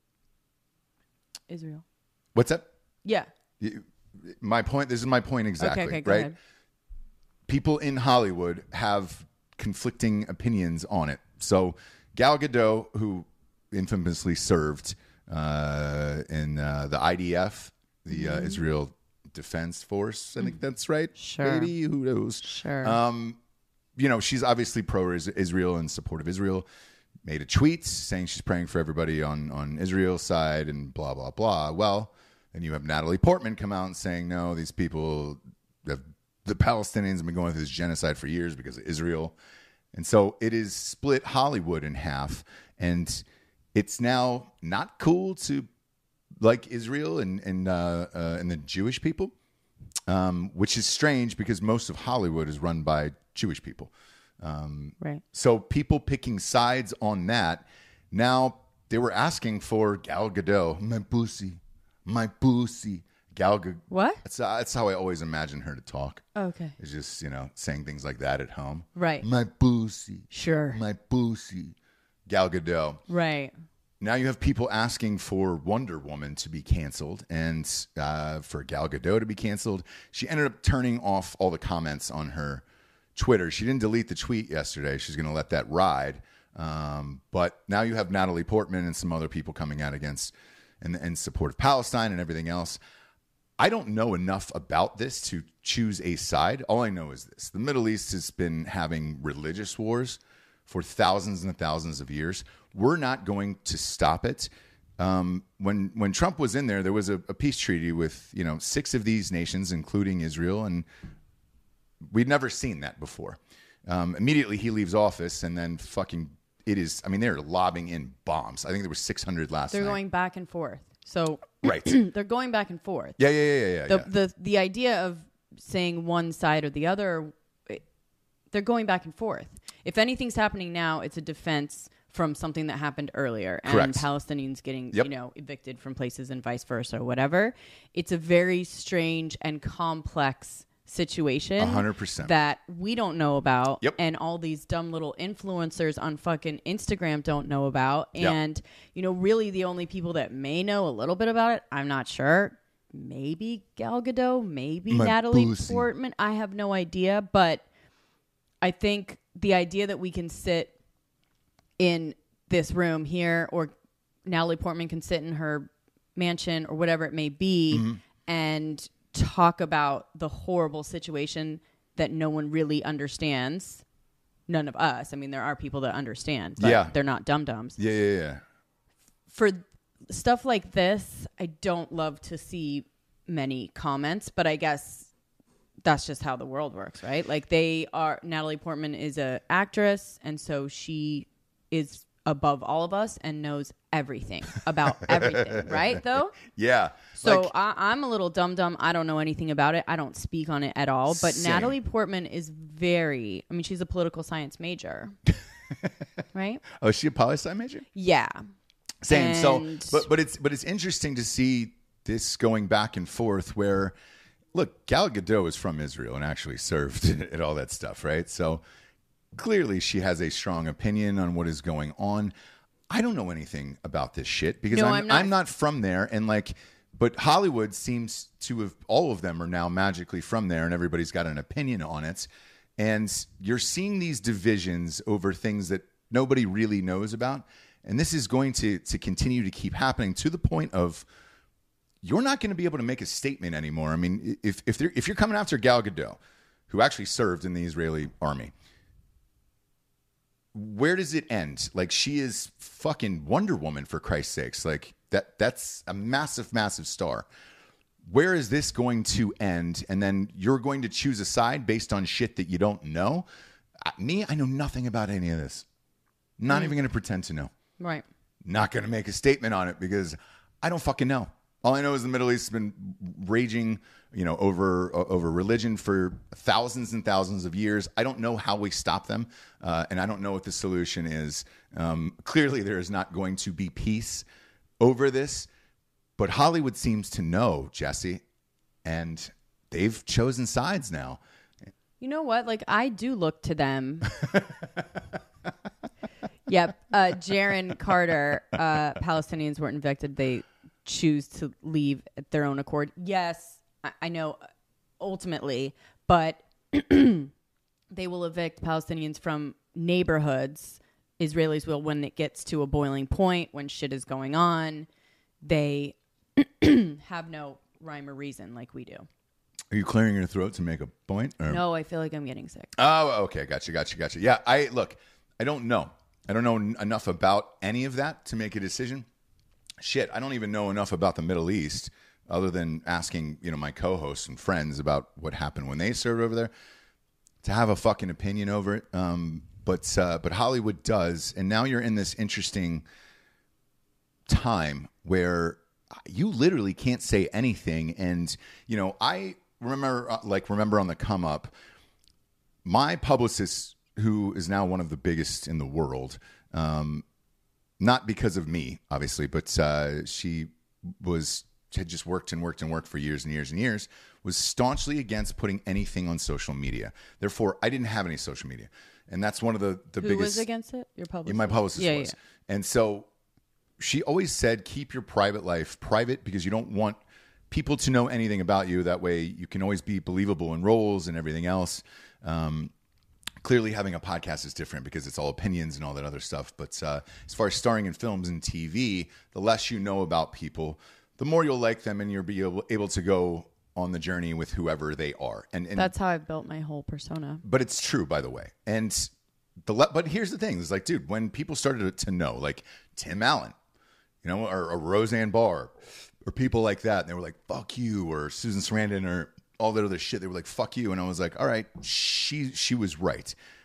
Israel. what's that? Yeah. You- My point, this is my point exactly, okay, go right? ahead. People in Hollywood have conflicting opinions on it. So Gal Gadot, who infamously served uh, in uh, the I D F, the uh, Israel Defense Force, I think that's right. Sure. Maybe, who knows? Sure. Um, you know, she's obviously pro-Israel and support of Israel. Made a tweet saying she's praying for everybody on, on Israel's side and blah, blah, blah. Well, then you have Natalie Portman come out and saying, no, these people, have, the Palestinians have been going through this genocide for years because of Israel. And so it is split Hollywood in half. And it's now not cool to like Israel and, and, uh, uh, and the Jewish people. Um, which is strange because most of Hollywood is run by Jewish people. Um, Right. so people picking sides on that. Now they were asking for Gal Gadot, my pussy, my pussy. Gal Gadot. What? That's, uh, that's how I always imagine her to talk. Okay. It's just, you know, saying things like that at home. Right. My pussy, Sure. my pussy. Gal Gadot. Right. Now you have people asking for Wonder Woman to be canceled and uh, for Gal Gadot to be canceled. She ended up turning off all the comments on her Twitter. She didn't delete the tweet yesterday. She's going to let that ride. Um, but now you have Natalie Portman and some other people coming out against and in support of Palestine and everything else. I don't know enough about this to choose a side. All I know is this. The Middle East has been having religious wars for thousands and thousands of years. We're not going to stop it. Um, when when Trump was in there, there was a, a peace treaty with you know six of these nations, including Israel, and we'd never seen that before. Um, immediately he leaves office, and then fucking it is. I mean, they're lobbing in bombs. I think there were six hundred last They're night. going back and forth. So Right. they're going back and forth. Yeah, yeah, yeah, yeah. yeah, The, yeah. the the idea of saying one side or the other, it, they're going back and forth. If anything's happening now, it's a defense from something that happened earlier, and Correct. Palestinians getting Yep. you know evicted from places and vice versa or whatever. It's a very strange and complex situation one hundred percent. that we don't know about, Yep. and all these dumb little influencers on fucking Instagram don't know about. Yep. And you know, really the only people that may know a little bit about it, I'm not sure, maybe Gal Gadot, maybe My Natalie pussy. Portman, I have no idea. But I think the idea that we can sit in this room here, or Natalie Portman can sit in her mansion or whatever it may be, Mm-hmm. and talk about the horrible situation that no one really understands. None of us. I mean, there are people that understand, but Yeah. they're not dum-dums. yeah, yeah, yeah. For stuff like this, I don't love to see many comments, but I guess that's just how the world works, right? Like they are, Natalie Portman is a actress, and so she is above all of us and knows everything about everything, right? Though? Yeah. So Like, I, I'm a little dumb dumb. I don't know anything about it. I don't speak on it at all. But Same. Natalie Portman is very, I mean, she's a political science major, right? oh, is she a poli sci major? Yeah. Same. So, And- but but it's but it's interesting to see this going back and forth. Where, look, Gal Gadot is from Israel and actually served and all that stuff, right? So clearly, she has a strong opinion on what is going on. I don't know anything about this shit because No, I'm, I'm not- I'm not from there, and like, but Hollywood seems to have, all of them are now magically from there, and everybody's got an opinion on it. And you're seeing these divisions over things that nobody really knows about. And this is going to, to continue to keep happening to the point of you're not going to be able to make a statement anymore. I mean, if, if, they're, if you're coming after Gal Gadot, who actually served in the Israeli army, where does it end? Like, she is fucking Wonder Woman, for Christ's sakes. Like, that that's a massive, massive star. Where is this going to end? And then you're going to choose a side based on shit that you don't know? Uh, Me, I know nothing about any of this. Not even going to pretend to know. Right. Not going to make a statement on it because I don't fucking know. All I know is the Middle East has been raging, you know, over uh, over religion for thousands and thousands of years. I don't know how we stop them, uh, and I don't know what the solution is. Um, clearly, there is not going to be peace over this, but Hollywood seems to know, Jesse, and they've chosen sides now. You know what? Like, I do look to them. Yep. Uh, Jaron Carter, uh, Palestinians weren't evicted. They choose to leave at their own accord. Yes, I, I know ultimately, but they will evict Palestinians from neighborhoods. Israelis will when it gets to a boiling point, when shit is going on. They have no rhyme or reason like we do. Are you clearing your throat to make a point? Or? No, I feel like I'm getting sick. Oh, okay. Gotcha, gotcha, gotcha. Yeah, I look, I don't know. I don't know n- enough about any of that to make a decision. Shit, I don't even know enough about the Middle East other than asking, you know, my co-hosts and friends about what happened when they served over there to have a fucking opinion over it. Um, but uh, but Hollywood does, and now you're in this interesting time where you literally can't say anything. And you know, I remember, uh, like, remember on the come up, my publicist, who is now one of the biggest in the world, um, not because of me, obviously, but uh, she was had just worked and worked and worked for years and years and years, was staunchly against putting anything on social media. Therefore, I didn't have any social media. And that's one of the, the Who biggest... was against it? Your publicist? My publicist yeah, was. Yeah. And so she always said, keep your private life private because you don't want people to know anything about you. That way you can always be believable in roles and everything else. Um, clearly having a podcast is different because it's all opinions and all that other stuff. But uh, as far as starring in films and T V, the less you know about people, the more you'll like them and you'll be able, able to go on the journey with whoever they are. And, and That's how I've built my whole persona. but it's true, by the way. And the le- but here's the thing: it's like, dude, when people started to know, like Tim Allen, you know, or, or Roseanne Barr, or people like that, and they were like, "Fuck you," or Susan Sarandon, or all that other shit, they were like, "Fuck you," and I was like, "All right, she she was right."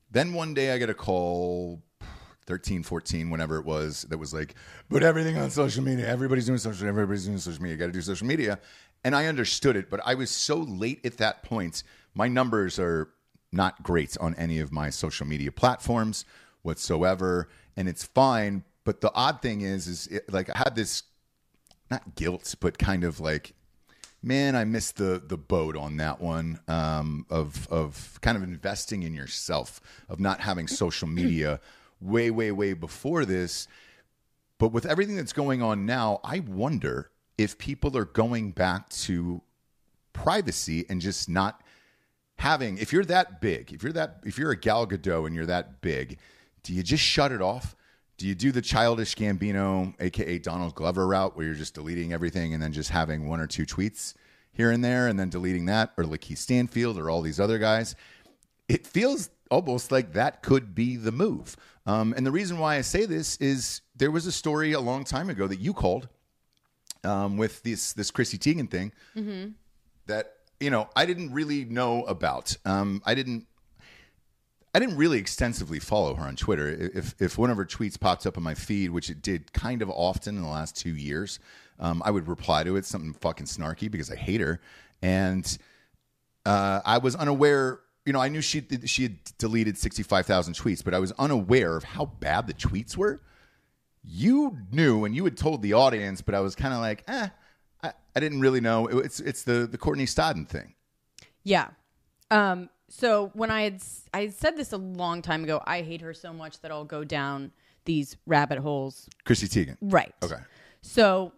Then one day I get a call, thirteen, fourteen, whenever it was, that was like, put everything on social media. Everybody's doing social media. Everybody's doing social media. You got to do social media. And I understood it, but I was so late at that point. My numbers are not great on any of my social media platforms whatsoever, and it's fine. But the odd thing is, is it, like I had this, not guilt, but kind of like, man, I missed the the boat on that one, um, of of kind of investing in yourself, of not having social media way, way, way before this. But with everything that's going on now, I wonder if people are going back to privacy and just not having, if you're that big, if you're that, if you're a Gal Gadot and you're that big, do you just shut it off? Do you do the Childish Gambino, a k a. Donald Glover route, where you're just deleting everything and then just having one or two tweets here and there and then deleting that, or Lakeith Stanfield or all these other guys? It feels almost like that could be the move. Um, and the reason why I say this is there was a story a long time ago that you called um, with this, this Chrissy Teigen thing mm-hmm. that, you know, I didn't really know about. Um, I didn't, I didn't really extensively follow her on Twitter. If if one of her tweets popped up on my feed, which it did kind of often in the last two years, um, I would reply to it, something fucking snarky, because I hate her. And uh, I was unaware, you know, I knew she she had deleted sixty-five thousand tweets, but I was unaware of how bad the tweets were. You knew, and you had told the audience, but I was kind of like, eh, I, I didn't really know. It, it's it's the, the Courtney Stodden thing. Yeah. Um. So when I had I had said this a long time ago, I hate her so much that I'll go down these rabbit holes. Chrissy Teigen. Right. Okay. So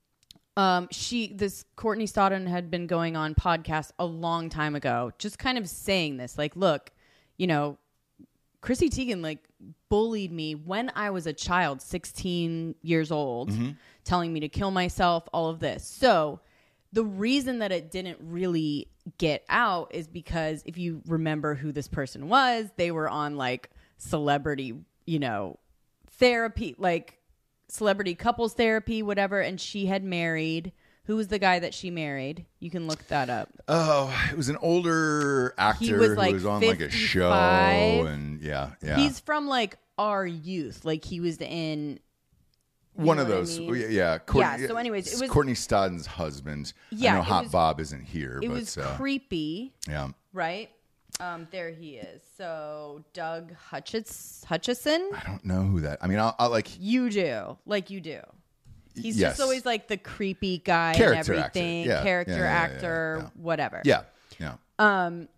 um, she, this Courtney Stodden had been going on podcasts a long time ago, just kind of saying this, like, look, you know, Chrissy Teigen, like, bullied me when I was a child, sixteen years old, mm-hmm. telling me to kill myself, all of this. So the reason that it didn't really get out is because if you remember who this person was, they were on like celebrity, you know, therapy, like celebrity couples therapy, whatever. And she had married. Who was the guy that she married? You can look that up. Oh, it was an older actor he was like who was on fifty-five. like a show. And yeah, yeah. He's from like our youth. Like he was in... You One of those, I mean? yeah. Courtney, yeah. So, anyways, it was Courtney Stodden's husband. Yeah, I know Hot was, Bob isn't here. It but, was uh, creepy. Yeah. Right. Um. There he is. So Doug Hutchins, Hutchison. I don't know who that. I mean, I'll, I'll like. You do, like you do. He's yes. just always like the creepy guy character and everything, actor. Yeah. character yeah, yeah, yeah, actor, yeah, yeah. whatever. Yeah. Yeah. Um.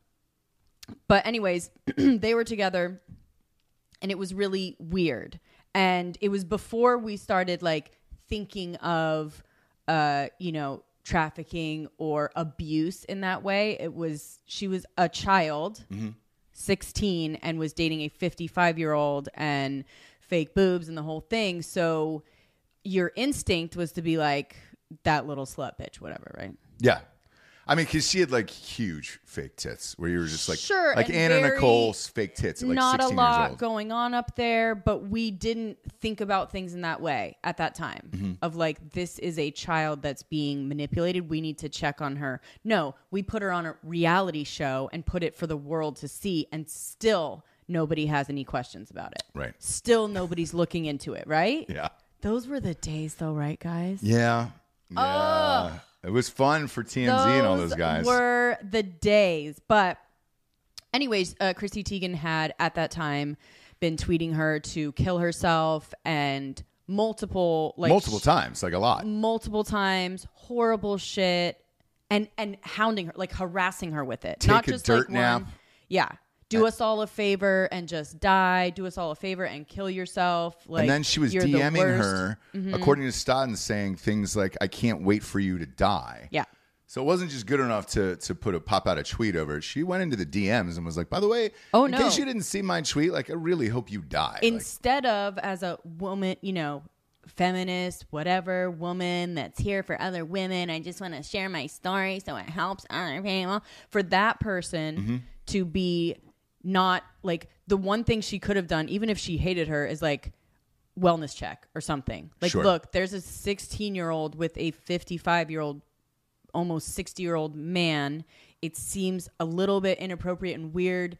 But anyways, they were together, and it was really weird. And it was before we started like thinking of, uh, you know, trafficking or abuse in that way. It was, she was a child, mm-hmm. sixteen, and was dating a fifty-five year old and fake boobs and the whole thing. So your instinct was to be like, that little slut bitch, whatever, right? Yeah. I mean, because she had like huge fake tits where you were just like, sure, like Anna very, Nicole's fake tits at like not sixteen a lot years old. going on up there, but we didn't think about things in that way at that time mm-hmm. of like, this is a child that's being manipulated. We need to check on her. No, we put her on a reality show and put it for the world to see, and still nobody has any questions about it. Right. Still nobody's looking into it, right? Yeah. Those were the days though, right, guys? Yeah. Yeah. Oh. It was fun for T M Z those and all those guys. Were the days. But anyways, uh, Chrissy Teigen had at that time been tweeting her to kill herself, and multiple like multiple times, like a lot. Multiple times, horrible shit, and and hounding her, like harassing her with it. Take Not a just dirt like nap. One, yeah. Do us all a favor and just die. Do us all a favor and kill yourself. Like, and then she was you're the DMing worst. her, mm-hmm. according to Stodden, saying things like, I can't wait for you to die. Yeah. So it wasn't just good enough to to put a pop out a tweet over it. She went into the D Ms and was like, by the way, oh, in no. case you didn't see my tweet, like, I really hope you die. Instead like, of as a woman, you know, feminist, whatever, woman that's here for other women, I just want to share my story so it helps other people. For that person mm-hmm. to be not like, the one thing she could have done, even if she hated her, is like wellness check or something. Like, sure. Look, there's a sixteen year old with a fifty-five year old, almost sixty year old man. It seems a little bit inappropriate and weird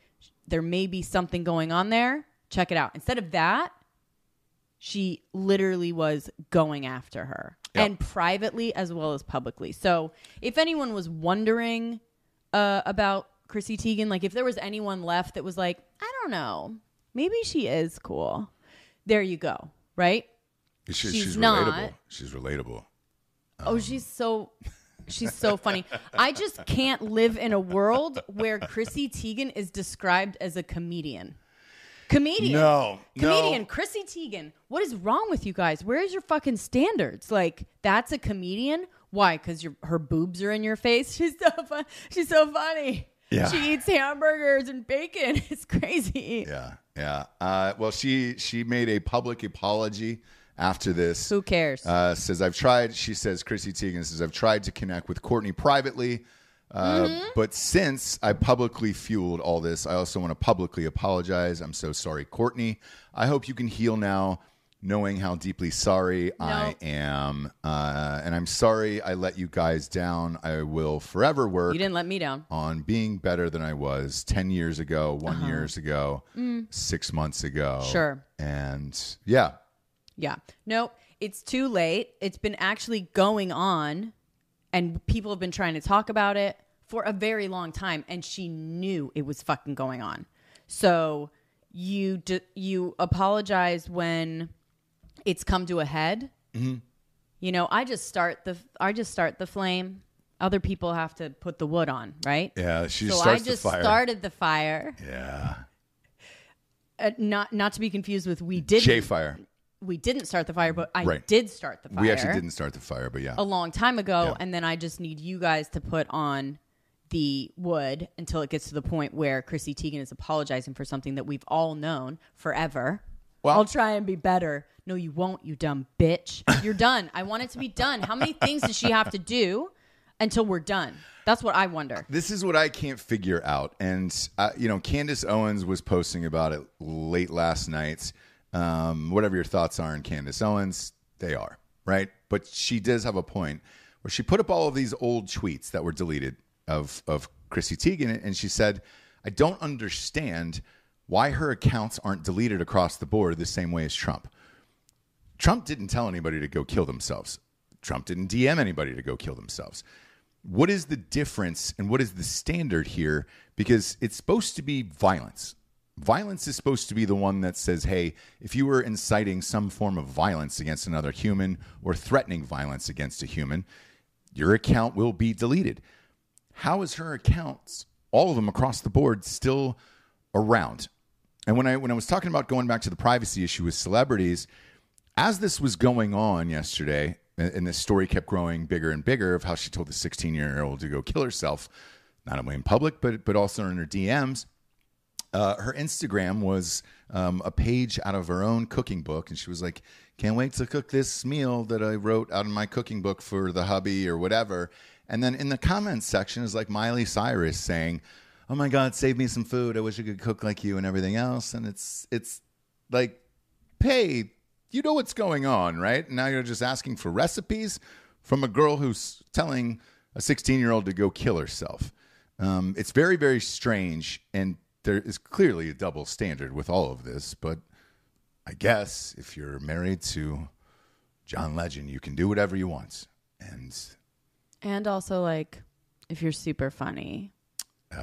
there may be something going on there. Check it out. Instead of that, she literally was going after her Yep. and privately as well as publicly. So if anyone was wondering uh, about Chrissy Teigen, like if there was anyone left that was like, I don't know, maybe she is cool. There you go. Right? She's, she's she's not. relatable. She's relatable. Um, Oh, she's so she's so funny. I just can't live in a world where Chrissy Teigen is described as a comedian. Comedian. No, Comedian. no. Chrissy Teigen. What is wrong with you guys? Where's your fucking standards? Like, that's a comedian? Why? Because your her boobs are in your face? She's so fun. She's so funny. Yeah. She eats hamburgers and bacon. It's crazy. Yeah, yeah. Uh, well, she she made a public apology after this. Who cares? Uh, says, I've tried, she says, Chrissy Teigen says, I've tried to connect with Courtney privately, uh, Mm-hmm. but since I publicly fueled all this, I also want to publicly apologize. I'm so sorry, Courtney. I hope you can heal now, knowing how deeply sorry I am. Uh, and I'm sorry I let you guys down. I will forever work You didn't let me down. on being better than I was ten years ago, one years ago, six months ago. Sure. And yeah. Yeah. No, it's too late. It's been actually going on, and people have been trying to talk about it for a very long time, and she knew it was fucking going on. So you d- you apologize when it's come to a head. Mm-hmm. You know, I just start the I just start the flame. Other people have to put the wood on, right? Yeah, she So starts I just the fire. started the fire. Yeah. Uh, not not to be confused with we didn't. J fire. We didn't start the fire, but I Right. did start the fire. We actually didn't start the fire, but yeah. a long time ago, Yeah. and then I just need you guys to put on the wood until it gets to the point where Chrissy Teigen is apologizing for something that we've all known forever. Well- I'll try and be better. No, you won't, you dumb bitch. You're done. I want it to be done. How many things does she have to do until we're done? That's what I wonder. This is what I can't figure out. And, uh, you know, Candace Owens was posting about it late last night. Um, whatever your thoughts are on Candace Owens, they are, right? But she does have a point where she put up all of these old tweets that were deleted of, of Chrissy Teigen. And she said, I don't understand why her accounts aren't deleted across the board the same way as Trump. Trump didn't tell anybody to go kill themselves. Trump didn't D M anybody to go kill themselves. What is the difference and what is the standard here? Because it's supposed to be violence. Violence is supposed to be the one that says, hey, if you were inciting some form of violence against another human or threatening violence against a human, your account will be deleted. How is her accounts, all of them across the board, still around? And when I when I was talking about going back to the privacy issue with celebrities, as this was going on yesterday, and this story kept growing bigger and bigger of how she told the sixteen-year-old to go kill herself, not only in public, but but also in her D Ms. Uh, her Instagram was um, a page out of her own cooking book, and she was like, can't wait to cook this meal that I wrote out in my cooking book for the hubby or whatever. And then in the comments section is like Miley Cyrus saying, oh my God, save me some food. I wish I could cook like you and everything else. And it's it's like, hey, you know what's going on, right? Now you're just asking for recipes from a girl who's telling a sixteen-year-old to go kill herself. Um, it's very, very strange, and there is clearly a double standard with all of this, but I guess if you're married to John Legend, you can do whatever you want. And And also, like, if you're super funny. uh,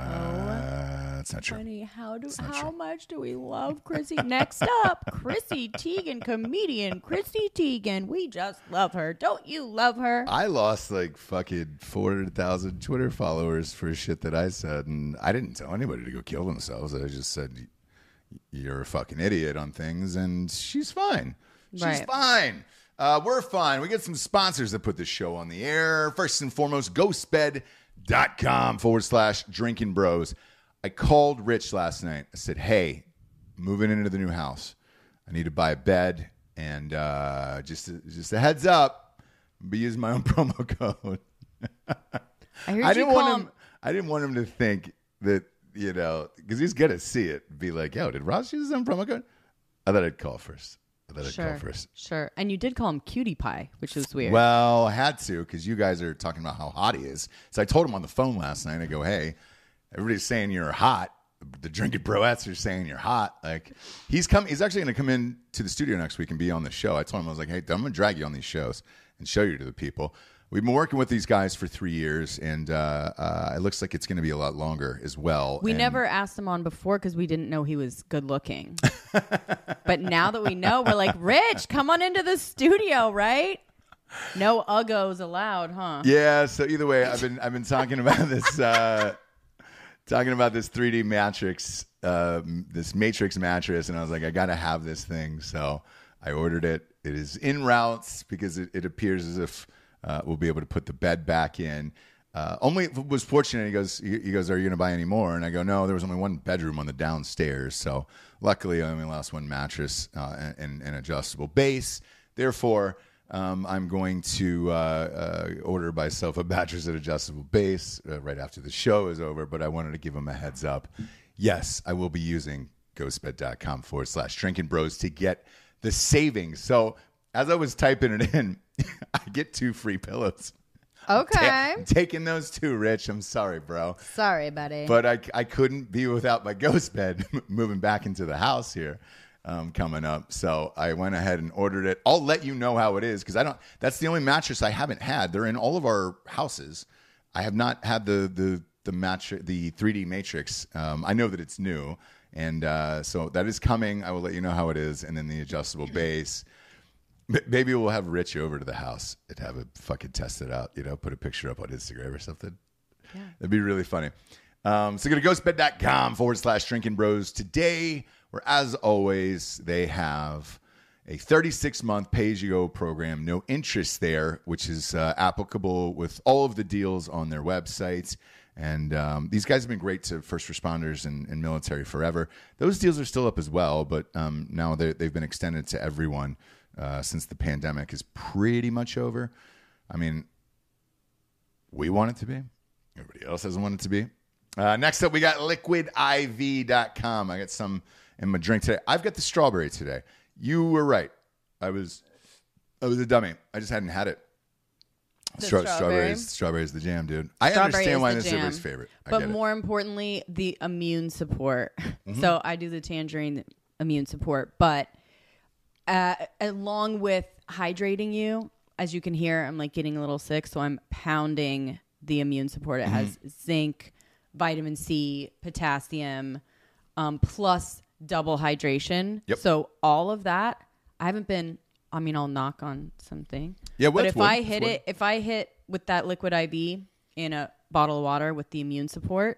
that's not true. Funny. How do not how true. much do we love Chrissy? Next up, Chrissy Teigen, comedian Chrissy Teigen. We just love her. Don't you love her? I lost like fucking four hundred thousand Twitter followers for shit that I said, and I didn't tell anybody to go kill themselves. I just said, you're a fucking idiot on things, and she's fine. She's Right. fine. Uh, we're fine. We get some sponsors that put this show on the air. First and foremost, ghostbed.com forward slash drinking bros. I called Rich last night. I said, hey, moving into the new house. I need to buy a bed, and uh, just, just a heads up, I'll be using my own promo code. I heard I you didn't call want him. him. I didn't want him to think that, you know, because he's gonna see it, be like, "Yo, did Ross use his own promo code?" I thought I'd call first. I thought I'd Sure, call first. sure. And you did call him Cutie Pie, which was weird. Well, I had to because you guys are talking about how hot he is. So I told him on the phone last night. I go, "Hey, everybody's saying you're hot. the drinking broettes are saying you're hot. Like he's come, he's actually going to come in to the studio next week and be on the show. I told him, I was like, hey, I'm going to drag you on these shows and show you to the people. We've been working with these guys for three years, and uh, uh, it looks like it's going to be a lot longer as well. We and never asked him on before because we didn't know he was good looking. But now that we know, we're like, Rich, come on into the studio, right? No uggos allowed, huh? Yeah. So either way, I've been I've been talking about this uh, talking about this three D matrix, uh, this matrix mattress, and I was like, I got to have this thing. So I ordered it. It is en route because it, it appears as if Uh, we'll be able to put the bed back in. Uh, only was fortunate. He goes, he, he goes, are you going to buy any more? And I go, no, there was only one bedroom on the downstairs. So luckily I only lost one mattress uh, and, and an adjustable base. Therefore, um, I'm going to uh, uh, order myself a mattress and adjustable base uh, right after the show is over. But I wanted to give him a heads up. Yes, I will be using ghostbed.com forward slash drinking bros to get the savings. So as I was typing it in, I get two free pillows. Okay. I'm taking those two, Rich. I'm sorry, bro. Sorry, buddy. But I, I couldn't be without my ghost bed moving back into the house here um, coming up. So I went ahead and ordered it. I'll let you know how it is because I don't. That's the only mattress I haven't had. They're in all of our houses. I have not had the the the match the three D matrix. Um, I know that it's new, and uh, so that is coming. I will let you know how it is, and then the adjustable base. Maybe we'll have Rich over to the house and have it fucking test it out, you know, put a picture up on Instagram or something. Yeah. That'd be really funny. Um, so go to ghostbed.com forward slash drinking bros today, where as always, they have a thirty-six month pay-as-you-go program, no interest there, which is uh, applicable with all of the deals on their websites. And um, these guys have been great to first responders and, and military forever. Those deals are still up as well, but um, now they've been extended to everyone. Uh, since the pandemic is pretty much over. I mean, we want it to be. Everybody else doesn't want it to be. Uh, next up, we got liquid I V dot com. I got some in my drink today. I've got the strawberry today. You were right. I was I was a dummy. I just hadn't had it. The Stra- strawberry. Strawberries, strawberries the jam, dude. I Strawberry understand is why the this is jam. everybody's favorite. I But get more it. importantly, the immune support. Mm-hmm. So I do the tangerine immune support, but Uh, along with hydrating you, as you can hear, I'm like getting a little sick, so I'm pounding the immune support. It mm-hmm. has zinc, vitamin C, potassium, um, plus double hydration. Yep. So all of that, I haven't been. I mean, I'll knock on something. Yeah, well, but if wood. I hit It's it, if I hit with that liquid I V in a bottle of water with the immune support,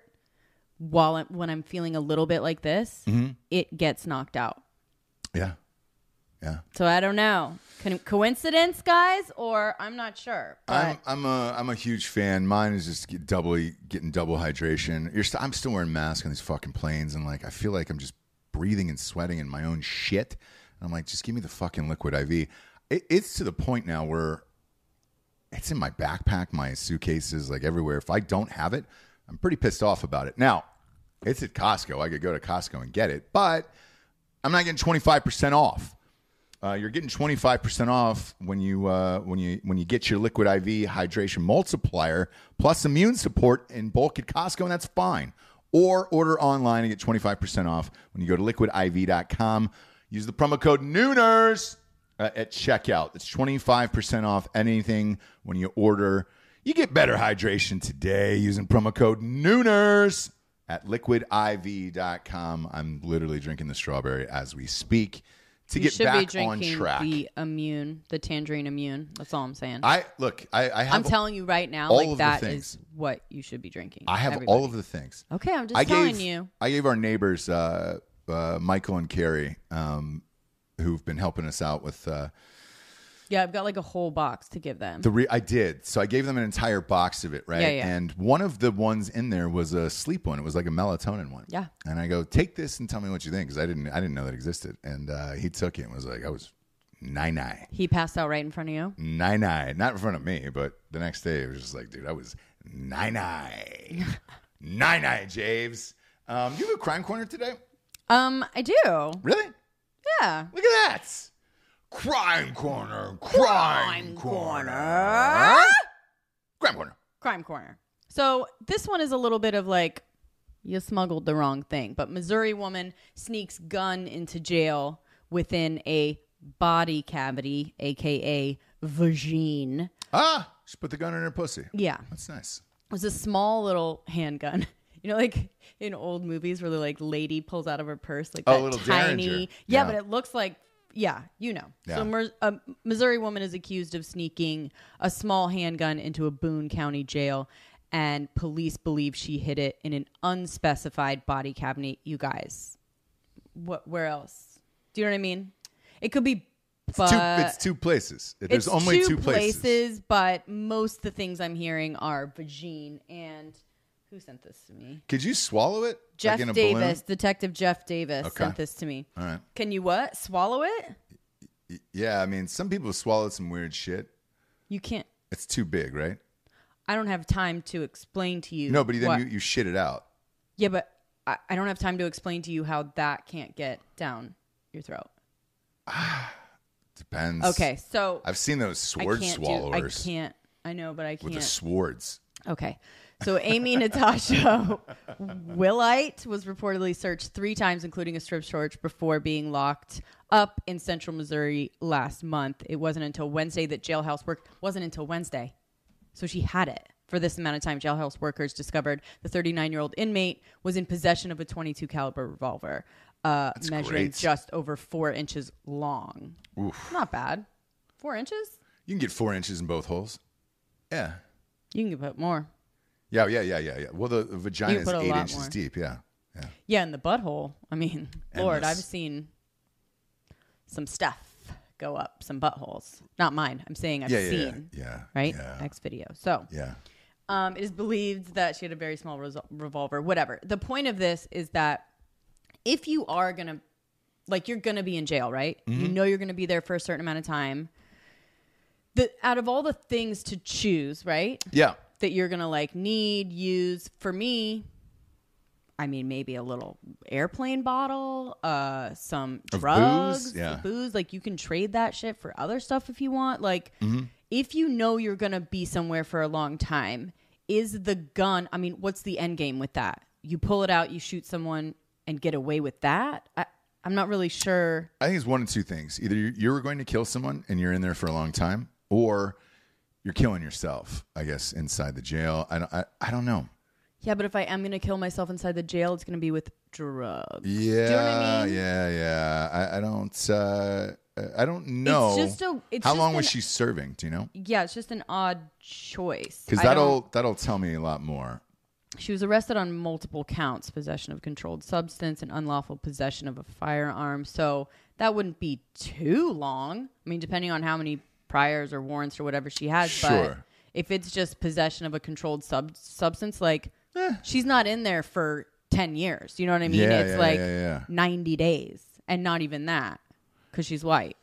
while I'm, when I'm feeling a little bit like this, mm-hmm. it gets knocked out. Yeah. Yeah. So I don't know. Can, coincidence, guys, or I'm not sure. But I'm I'm a I'm a huge fan. Mine is just get doubly getting double hydration. You're st- I'm still wearing masks on these fucking planes, and like I feel like I'm just breathing and sweating in my own shit. And I'm like, just give me the fucking liquid I V. It, it's to the point now where it's in my backpack, my suitcases, like everywhere. If I don't have it, I'm pretty pissed off about it. Now, it's at Costco. I could go to Costco and get it, but I'm not getting twenty-five percent off. Uh, you're getting twenty-five percent off when you uh, when you when you get your liquid I V hydration multiplier plus immune support in bulk at Costco, and that's fine. Or order online and get twenty-five percent off when you go to liquid I V dot com. Use the promo code Nooners uh, at checkout. It's twenty-five percent off anything when you order. You get better hydration today using promo code Nooners at liquid I V dot com. I'm literally drinking the strawberry as we speak. To you get should back be drinking on track. the immune, the tangerine immune. That's all I'm saying. I look. I, I have. I'm telling you right now, all like of the that things. is what you should be drinking. I have everybody. all of the things. Okay, I'm just I telling gave, you. I gave our neighbors, uh, uh, Michael and Carrie, um, who've been helping us out with. Uh, Yeah, I've got like a whole box to give them. the re- I did. So I gave them an entire box of it, right? Yeah, yeah. And one of the ones in there was a sleep one. It was like a melatonin one. Yeah. And I go, take this and tell me what you think, because I didn't, I didn't know that existed. And uh, he took it and was like, I was nine nine. He passed out right in front of you? Nine nine. Not in front of me, but the next day it was just like, dude, I was nine nine. nine nine, James. Um, you have a crime corner today? Um, I do. Really? Yeah. Look at that. Crime corner. Crime, Crime corner. corner. Crime corner. Crime corner. So this one is a little bit of like you smuggled the wrong thing. But Missouri woman sneaks gun into jail within a body cavity, a k a vagine. Ah, she put the gun in her pussy. Yeah. That's nice. It was a small little handgun. You know, like in old movies where the like lady pulls out of her purse like Oh, that a little tiny. Derringer. Yeah, Yeah. but it looks like, yeah, you know. Yeah. So Mer- a Missouri woman is accused of sneaking a small handgun into a Boone County jail, and police believe she hid it in an unspecified body cavity. You guys, what? Where else? Do you know what I mean? It could be. It's, But two, it's two places. There's it's only two, two places. places, but most of the things I'm hearing are vagine. And who sent this to me? Could you swallow it? Jeff like in a Davis, balloon? Detective Jeff Davis Okay. sent this to me. All right. Can you what? Swallow it? Y- Yeah, I mean, some people swallow some weird shit. You can't. It's too big, right? I don't have time to explain to you. No, but then what- you, you shit it out. Yeah, but I, I don't have time to explain to you how that can't get down your throat. Depends. Okay, so I've seen those sword I can't swallowers do. I can't. I know, but I with the can't. swords. Okay. So Amy Natasha Willite was reportedly searched three times, including a strip search, before being locked up in central Missouri last month. It wasn't until Wednesday that jailhouse work wasn't until Wednesday. So she had it. For this amount of time, jailhouse workers discovered the thirty-nine-year-old inmate was in possession of a twenty-two caliber revolver, uh, That's measuring great. just over four inches long. Oof. Not bad. Four inches? You can get four inches in both holes. Yeah. You can put more. Yeah, yeah, yeah, yeah, yeah. Well, the, the vagina You is put a eight lot inches more. deep. Yeah. Yeah. Yeah, in the butthole. I mean, Lord, Endless. I've seen some stuff go up some buttholes. Not mine. I'm saying I've Yeah, yeah, seen. yeah, yeah. Right? Yeah. Next video. So, Yeah. um, it is believed that she had a very small resol- revolver. Whatever. The point of this is that if you are going to, like, you're going to be in jail, right? Mm-hmm. You know you're going to be there for a certain amount of time. The, out of all the things to choose, right? Yeah. That you're going to, like, need, use, for me, I mean, maybe a little airplane bottle, uh, some Of drugs, booze? Yeah. booze. Like, you can trade that shit for other stuff if you want. Like, Mm-hmm. if you know you're going to be somewhere for a long time, is the gun, I mean, what's the end game with that? You pull it out, you shoot someone and get away with that? I, I'm not really sure. I think it's one of two things. Either you're, you're going to kill someone and you're in there for a long time, or you're killing yourself, I guess, inside the jail. I don't, I, I don't know. Yeah, but if I am going to kill myself inside the jail, it's going to be with drugs. Yeah, Do you know what I mean? yeah, yeah. I, I don't. Uh, I don't know. It's just a. It's How just long an, was she serving? Do you know? Yeah, it's just an odd choice. Because I that'll don't- that'll tell me a lot more. She was arrested on multiple counts: possession of controlled substance and unlawful possession of a firearm. So that wouldn't be too long. I mean, depending on how many priors or warrants or whatever she has. But Sure. if it's just possession of a controlled sub- substance, like Eh. she's not in there for ten years. You know what I mean? Yeah, it's yeah, like yeah, yeah. ninety days, and not even that because she's white.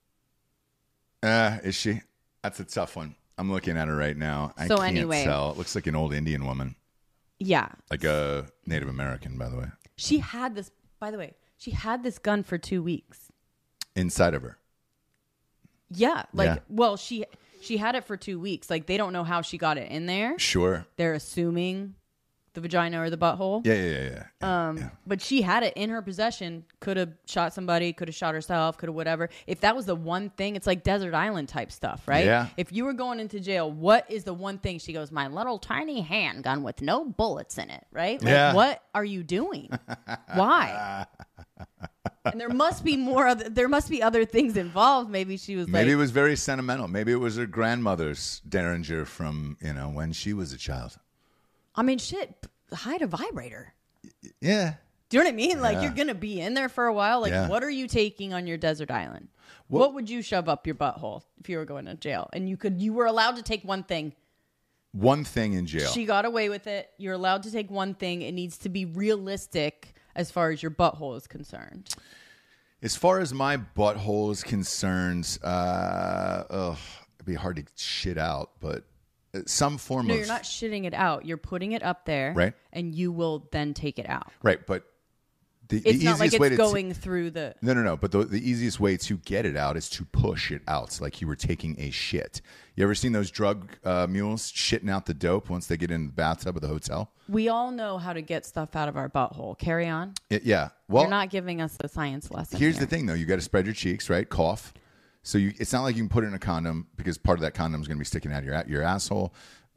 Uh, is she? That's a tough one. I'm looking at her right now. I So can't anyway. tell. It looks like an old Indian woman, Yeah, like a Native American, by the way, she had this. By the way, she had this gun for two weeks. inside of her. Yeah, like Yeah. well, she she had it for two weeks. Like they don't know how she got it in there. Sure. They're assuming the vagina or the butthole. Yeah, yeah, yeah, yeah. yeah, Um, yeah. but she had it in her possession. Could have shot somebody. Could have shot herself. Could have whatever. If that was the one thing, it's like desert island type stuff, right? Yeah. If you were going into jail, what is the one thing? She goes, my little tiny handgun with no bullets in it, right? Like, Yeah. what are you doing? Why? And there must be more. Other, there must be other things involved. Maybe she was Maybe like, it was very sentimental. Maybe it was her grandmother's Derringer from, you know, when she was a child. I mean, shit, hide a vibrator. Yeah. Do you know what I mean? Like, Yeah. you're going to be in there for a while. Like, Yeah. what are you taking on your desert island? What- What would you shove up your butthole if you were going to jail? And you could, you were allowed to take one thing. One thing in jail. She got away with it. You're allowed to take one thing. It needs to be realistic as far as your butthole is concerned. As far as my butthole is concerned, uh, ugh, it'd be hard to shit out, but uh, some form No, of you're not shitting it out. You're putting it up there. Right. And you will then take it out. right. But The, It's the not like easiest way it's to t- going through the. No, no, no. But the, the easiest way to get it out is to push it out, like you were taking a shit. You ever seen those drug uh, mules shitting out the dope once they get in the bathtub of the hotel? We all know how to get stuff out of our butthole. Carry on. It, yeah. Well, You're not giving us the science lesson. here's here. the thing, though. You got to spread your cheeks, right? Cough. So you, it's not like you can put it in a condom because part of that condom is going to be sticking out of your your asshole.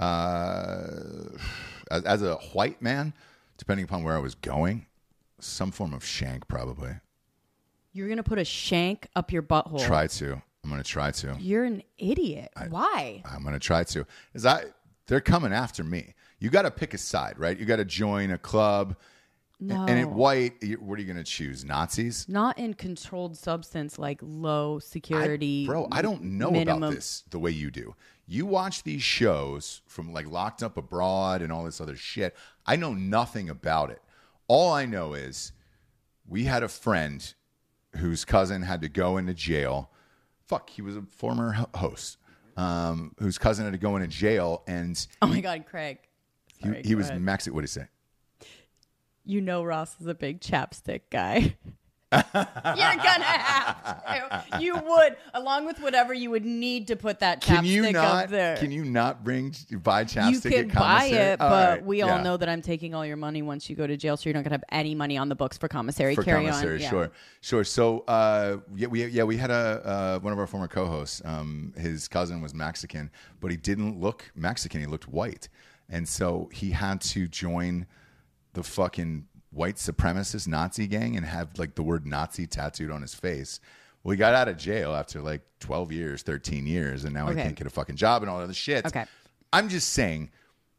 Uh, as, as a white man, depending upon where I was going, some form of shank probably. You're gonna put a shank up your butthole. Try to. I'm going to try to. You're an idiot. I, Why? I'm going to try to. Is I they're coming after me. You got to pick a side, right? You got to join a club. No. And at white, you- what are you going to choose? Nazis? Not in controlled substance like low security. I, bro, I don't know minimum. about this the way you do. You watch these shows from like Locked Up Abroad and all this other shit. I know nothing about it. All I know is we had a friend whose cousin had to go into jail. Fuck, he was a former ho- host um, whose cousin had to go into jail, and Oh my God, Craig. he, Sorry, he go was ahead. Mexican. What did he say? You know Ross is a big chapstick guy. You're gonna have to. You would, along with whatever you would need to put that chapstick Can you not? up there. Can you not bring buy chapstick? You can at buy commissary? it, All but right, we all yeah. know that I'm taking all your money once you go to jail, so you're not gonna have any money on the books for commissary. for Carry commissary, on. Yeah. sure, sure. So, uh, yeah, we yeah we had a uh, one of our former co-hosts. Um, his cousin was Mexican, but he didn't look Mexican. He looked white, and so he had to join the fucking white supremacist Nazi gang and have like the word Nazi tattooed on his face. Well, he got out of jail after like twelve years, thirteen years, and now Okay. he can't get a fucking job and all that other shit. Okay. I'm just saying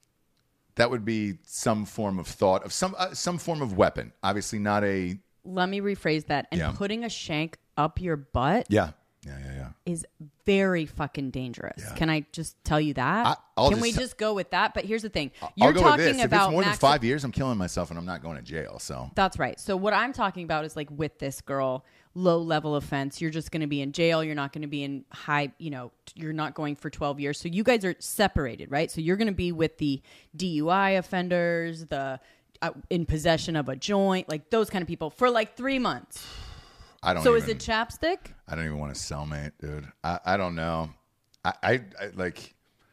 that would be some form of thought of some uh, some form of weapon. Obviously, not a Let me rephrase that. And Yeah. putting a shank up your butt yeah, yeah, yeah, yeah. is very fucking dangerous. Yeah. Can I just tell you that? I- I'll Can just we t- just go with that? But here's the thing. I'll You're go talking with this. about if it's more than maxi- five years, I'm killing myself and I'm not going to jail. So That's right. So what I'm talking about is like with this girl, low level offense. You're just going to be in jail. You're not going to be in high, you know, you're not going for twelve years. So you guys are separated, right? So you're going to be with the D U I offenders, the uh, in possession of a joint, like those kind of people for like three months. I don't. So even, is it chapstick? I don't even want to cellmate, dude. I, I don't know. I, I, I like.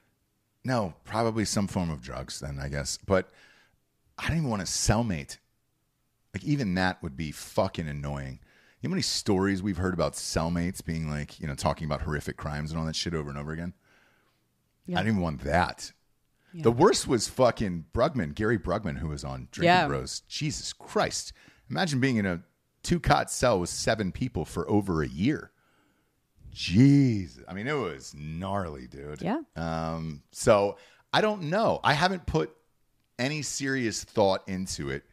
No, probably some form of drugs then, I guess. But I don't even want to cellmate. Like even that would be fucking annoying. You know how many stories we've heard about cellmates being like, you know, talking about horrific crimes and all that shit over and over again? Yeah. I don't even want that. Yeah. The worst was fucking Brugman, Gary Brugman, who was on Drinking Yeah. Bros. Jesus Christ. Imagine being in a two-cot cell with seven people for over a year. Jeez. I mean, it was gnarly, dude. Yeah. Um, so I don't know. I haven't put any serious thought into it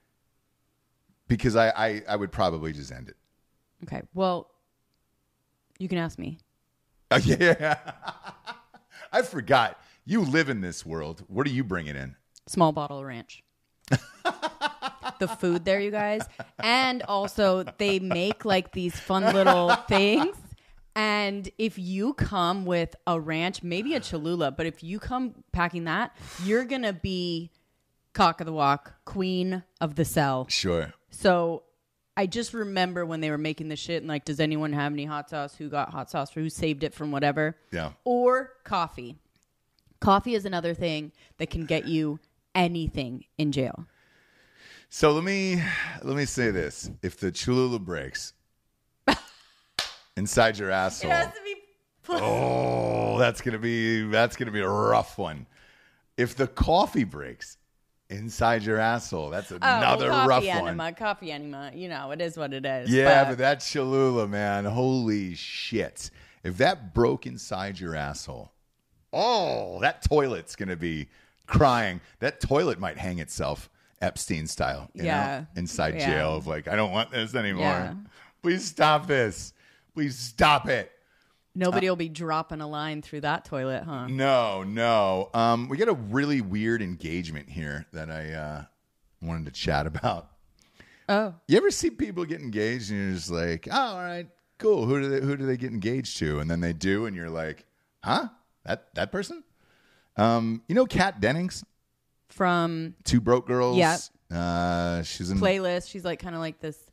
because I, I, I would probably just end it. Okay. Well, you can ask me. Uh, yeah. I forgot. You live in this world. What are you bringing in? Small bottle of ranch. The food there, you guys. And also, they make like these fun little things. And if you come with a ranch, maybe a Cholula, but if you come packing that, you're going to be cock of the walk, queen of the cell. Sure. So I just remember when they were making the shit and like, does anyone have any hot sauce? Who got hot sauce? Who saved it from whatever? Yeah. Or coffee. Coffee is another thing that can get you anything in jail. So let me let me say this: if the Cholula breaks inside your asshole, It has to be put. oh, that's gonna be that's gonna be a rough one. If the coffee breaks inside your asshole, that's another oh, well, rough coffee enema, one. Coffee enema. You know, it is what it is. Yeah, but, but that Cholula, man, holy shit! If that broke inside your asshole, oh, that toilet's gonna be crying. That toilet might hang itself. Epstein style, you Yeah. know, inside Yeah. jail of like, I don't want this anymore. Yeah. Please stop this. Please stop it. nobody will be dropping a line through that toilet, huh? No, no. Um, we got a really weird engagement here that I uh, wanted to chat about. Oh, You ever see people get engaged and you're just like, oh, all right, cool. Who do they who do they get engaged to? And then they do, and you're like, huh? That that person? Um, you know Kat Dennings? from Two Broke Girls. Yeah. Uh, she's in Playlist. She's like kind of like this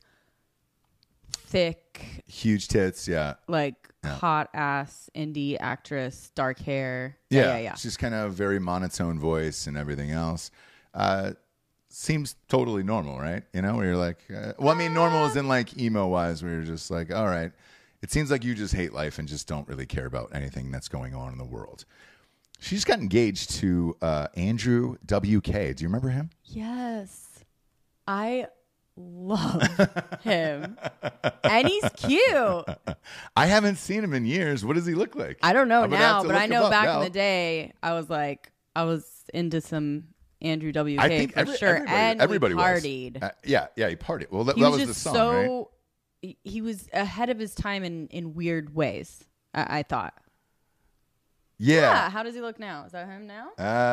thick, huge tits. Yeah. like Yeah. hot ass indie actress, dark hair. Yeah. Yeah, yeah, yeah. She's kind of very monotone voice and everything else. Uh, seems totally normal, right? You know, where you're like, uh, well, I mean, normal is in like emo wise, where you're just like, all right. It seems like you just hate life and just don't really care about anything that's going on in the world. She just got engaged to uh, Andrew W K. Do you remember him? Yes. I love him. And he's cute. I haven't seen him in years. What does he look like? I don't know I'm gonna have now, to but look I him know up back now. in the day, I was like, I was into some Andrew W K I think for every- sure. everybody, and everybody we partied. was. Uh, yeah, yeah, he partied. Well, that, He that was was, just the song, right? so, he- he was ahead of his time in, in weird ways, I, I thought. Yeah. Yeah. How does he look now? Is that him now?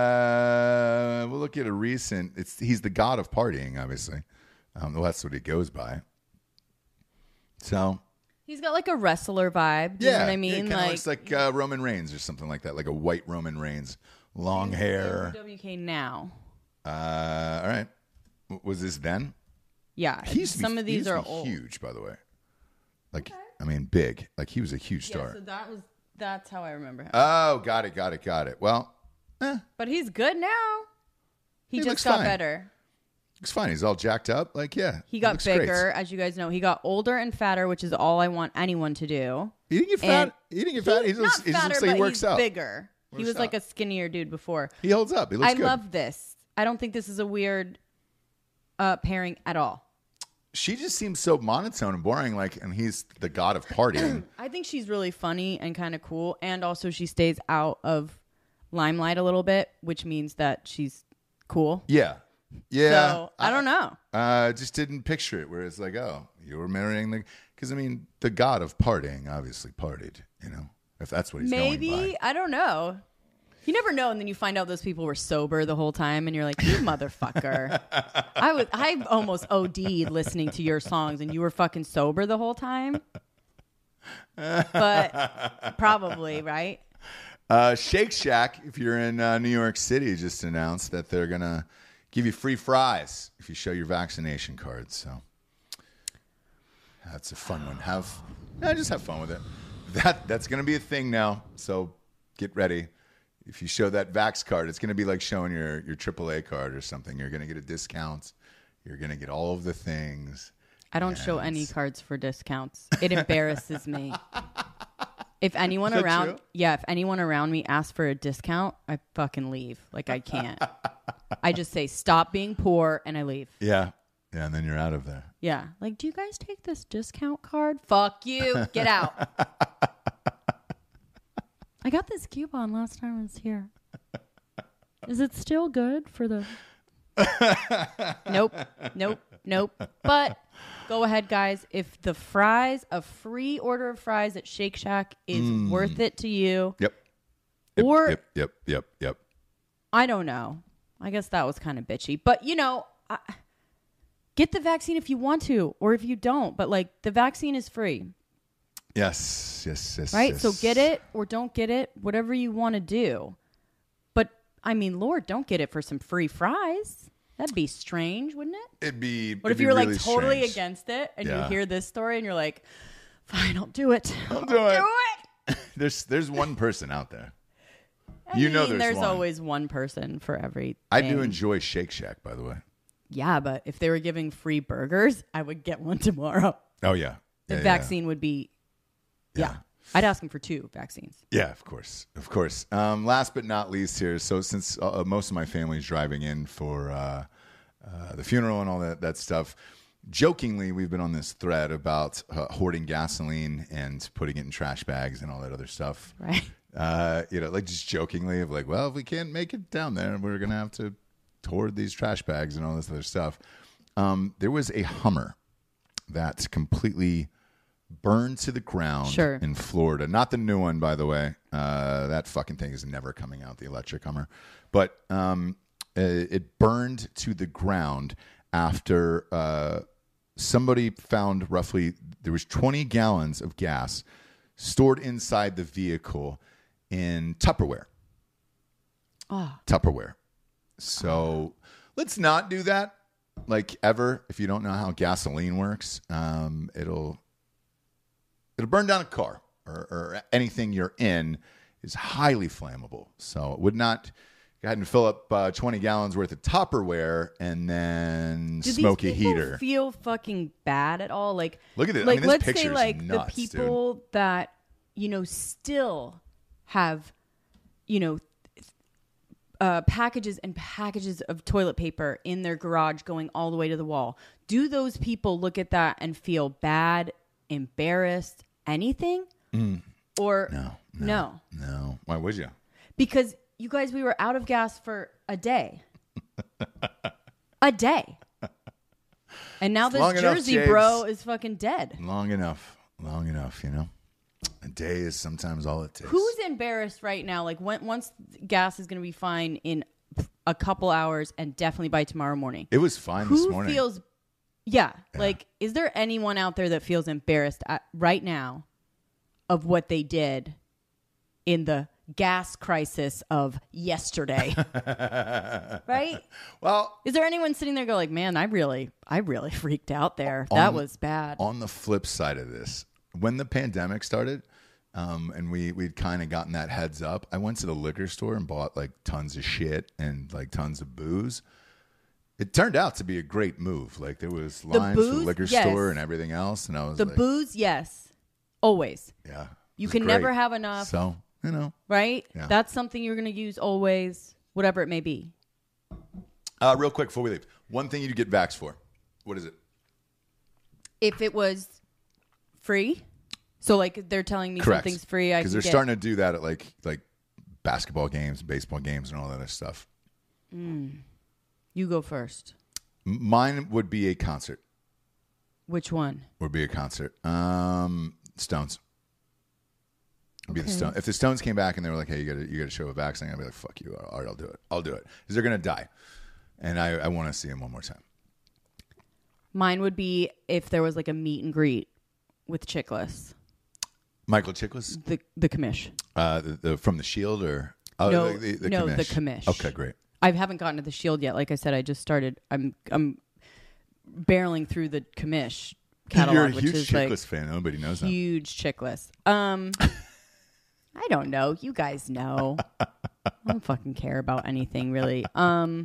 Uh, we'll look at a recent. It's he's the god of partying, obviously. Um, well, that's what he goes by. So He's got like a wrestler vibe. Do you yeah, know what I mean? yeah, like, looks like uh, Roman Reigns or something like that, like a white Roman Reigns, long hair. W K now. Uh, all right, W- was this then? Yeah. He used to be- some of he these used to are be old. huge, by the way. Like, I mean, big. Like he was a huge Yeah, star. so that was that's how I remember him. Oh, got it, got it, got it. Well, eh, but he's good now. He, He just looks got fine. better. looks fine. He's all jacked up. Like, yeah, He got looks great. bigger, as you guys know. He got older and fatter, which is all I want anyone to do. He didn't get fat. And He didn't get fat. He, He's just, not he just fatter, looks like but he works he's out. bigger. He Works was like out. a skinnier dude before. He holds up. He looks I good. love this. I don't think this is a weird uh, pairing at all. She just seems so monotone and boring. Like, and he's the god of partying. I think she's really funny and kind of cool, and also she stays out of limelight a little bit, which means that she's cool. yeah, yeah. So I don't know. Uh, just didn't picture it. Where it's like, oh, you were marrying the because I mean, the god of partying obviously partied. You know, if that's what he's going Maybe by. I don't know. You never know, and then you find out those people were sober the whole time, and you're like, "You motherfucker!" I was, I almost O D'd listening to your songs, and you were fucking sober the whole time. But probably right. Uh, Shake Shack, if you're in uh, New York City, just announced that they're gonna give you free fries if you show your vaccination card. So that's a fun one. Have yeah, just have fun with it. That that's gonna be a thing now. So get ready. If you show that Vax card, it's gonna be like showing your your triple A card or something. You're gonna get a discount. You're gonna get all of the things. I don't show any cards for discounts. It embarrasses me. If anyone Is that around, true? yeah, if anyone around me asks for a discount, I fucking leave. Like I can't. I just say stop being poor and I leave. Yeah, yeah, and then you're out of there. Yeah. Like, do you guys take this discount card? Fuck you. Get out. I got this coupon last time I was here. Is it still good for the... Nope. Nope. Nope. But go ahead, guys. If the fries, a free order of fries at Shake Shack is worth it to you, Yep. Yep, Or- yep, yep, yep, yep. I don't know. I guess that was kind of bitchy. But, you know, I, get the vaccine if you want to or if you don't. But, like, the vaccine is free. Yes, yes, yes. Right? yes. So get it or don't get it, whatever you want to do. But, I mean, Lord, don't get it for some free fries. That'd be strange, wouldn't it? It'd be. What it'd if be you're really like totally strange. against it and Yeah. you hear this story and you're like, fine, I'll do it. I'll do it. Do it. There's there's one person out there. I You know mean, there's one. always one person for every. I do enjoy Shake Shack, by the way. Yeah, but if they were giving free burgers, I would get one tomorrow. Oh yeah, The yeah, yeah. vaccine would be, yeah. Yeah. I'd ask him for two vaccines. Yeah, of course, of course. Um, last but not least, here. So since uh, most of my family's driving in for uh, uh, the funeral and all that that stuff, jokingly we've been on this thread about uh, hoarding gasoline and putting it in trash bags and all that other stuff. Right. Uh, you know, like just jokingly of like, well, if we can't make it down there, we're gonna have to hoard these trash bags and all this other stuff. Um, there was a Hummer that completely burned to the ground Sure. in Florida. Not the new one, by the way. Uh, that fucking thing is never coming out, the electric Hummer. But um, it, it burned to the ground after uh, somebody found roughly, there was twenty gallons of gas stored inside the vehicle in Tupperware. Oh, Tupperware. So let's not do that. Like ever, if you don't know how gasoline works, um, it'll it'll burn down a car or, or anything you're in is highly flammable. So it would not go ahead and fill up uh, twenty gallons worth of Tupperware and then Do smoke these a people heater. Feel fucking bad at all? Like, Look at it. I Like, mean, this let's say picture's like nuts, the people dude. that you know still have, you know, uh, packages and packages of toilet paper in their garage going all the way to the wall. Do those people look at that and feel bad, embarrassed, anything? Mm. Or No, no. no, no. Why would you? Because you guys, we were out of gas for a day. a day. And now Long this enough, Jersey James. bro is fucking dead. Long enough. Long enough, you know? A day is sometimes all it takes. Who's embarrassed right now? Like when, once gas is going to be fine in a couple hours and definitely by tomorrow morning. It was fine Who this morning. feels, yeah, yeah, like is there anyone out there that feels embarrassed at, right now of what they did in the gas crisis of yesterday? Right? Well, Is there anyone sitting there go like, man, I really, I really freaked out there. That on- was bad. on the flip side of this, when the pandemic started, um, and we we'd kind of gotten that heads up, I went to the liquor store and bought like tons of shit and like tons of booze. It turned out to be a great move. Like there was lines for the booze? liquor Yes. store and everything else, and I was The like, booze, yes, always. yeah, it You was can great. never have enough, So you know, right? Yeah. That's something you're going to use always, whatever it may be. uh, real quick before we leave, one thing you get vaxxed for. What is it? If it was free, so like they're telling me Correct. something's free, I can Because they're get. starting to do that at like like basketball games, baseball games, and all that other stuff. You go first. M- Mine would be a concert. Which one? Would be a concert. Um, Stones. Would be the Okay. Stones. If the Stones came back and they were like, "Hey, you got to you got to show a vaccine," I'd be like, "Fuck you! All right, I'll do it. I'll do it." Because they're gonna die, and I, I want to see them one more time. Mine would be if there was like a meet and greet with Chickless, Michael Chiklis, the the commish. uh, the, the from the Shield, or oh, No, the, the, the no, commish. the commish. Okay, great. I haven't gotten to the Shield yet. Like I said, I just started. I'm I'm barreling through the commish catalog, You're a which huge is Chiklis like fan. Nobody knows that. huge Chickless. Um, I don't know. You guys know. I don't fucking care about anything really. Um,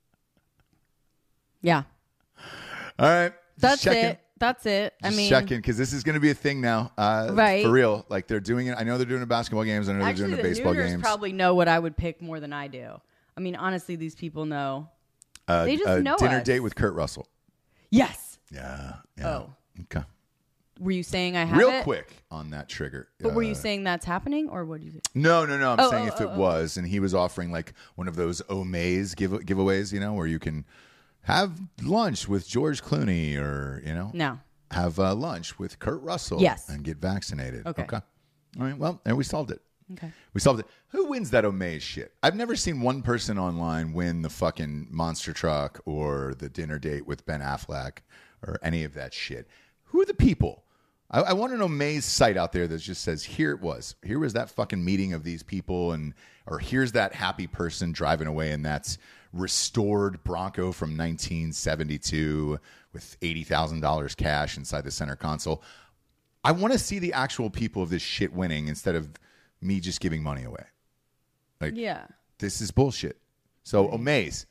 yeah, All right, just that's checking. it. That's it. I Just mean, checking because this is going to be a thing now, uh, Right. For real. Like they're doing it. I know they're doing the basketball games. I know they're actually, doing the the baseball Nooners games. probably know what I would pick more than I do. I mean, honestly, these people know. uh, they just a know dinner us. date with Kurt Russell. Yes. Yeah. yeah. Oh. Okay. Were you saying I have Real it? quick on that trigger. But were Uh, you saying that's happening, or what do you say? No, no, no. I'm Oh, saying oh, if it oh, oh. was, and he was offering like one of those Omaze give giveaways, you know, where you can have lunch with George Clooney, or you know, No. have uh, lunch with Kurt Russell, Yes. and get vaccinated. Okay. Okay. All right. Well, and we solved it. Okay. We solved it. Who wins that Omaze shit? I've never seen one person online win the fucking monster truck or the dinner date with Ben Affleck or any of that shit. Who are the people? I, I want an Omaze site out there that just says, here it was. Here was that fucking meeting of these people, and or here's that happy person driving away, and that's restored Bronco from nineteen seventy-two with eighty thousand dollars cash inside the center console. I want to see the actual people of this shit winning instead of me just giving money away. Like, Yeah. this is bullshit. So, Omaze,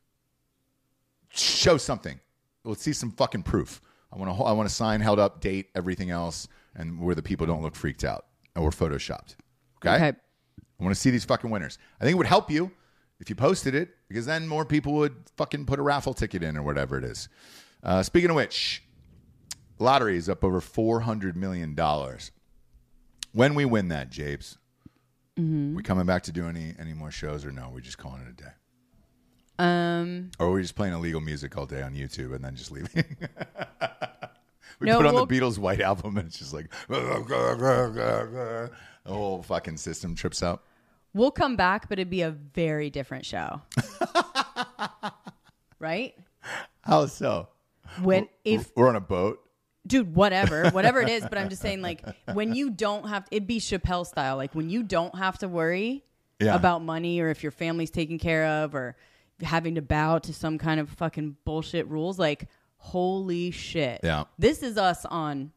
show something. Let's see some fucking proof. I want to. I want to sign, held up, date, everything else, and where the people don't look freaked out or photoshopped. Okay. Okay. I want to see these fucking winners. I think it would help you if you posted it, because then more people would fucking put a raffle ticket in or whatever it is. Uh, speaking of which, lottery is up over four hundred million dollars. When we win that, Japes, we coming back to do any, any more shows, or no? We just calling it a day? Um. Or are we just playing illegal music all day on YouTube and then just leaving? we No, put on we'll- the Beatles' White Album and it's just like the whole fucking system trips out. We'll come back, but it'd be a very different show. Right? How so? When if We're on a boat. dude, whatever, whatever it is, but I'm just saying, like, when you don't have it'd be Chappelle style, like when you don't have to worry Yeah. about money or if your family's taken care of or having to bow to some kind of fucking bullshit rules. Like, holy shit. Yeah. This is us on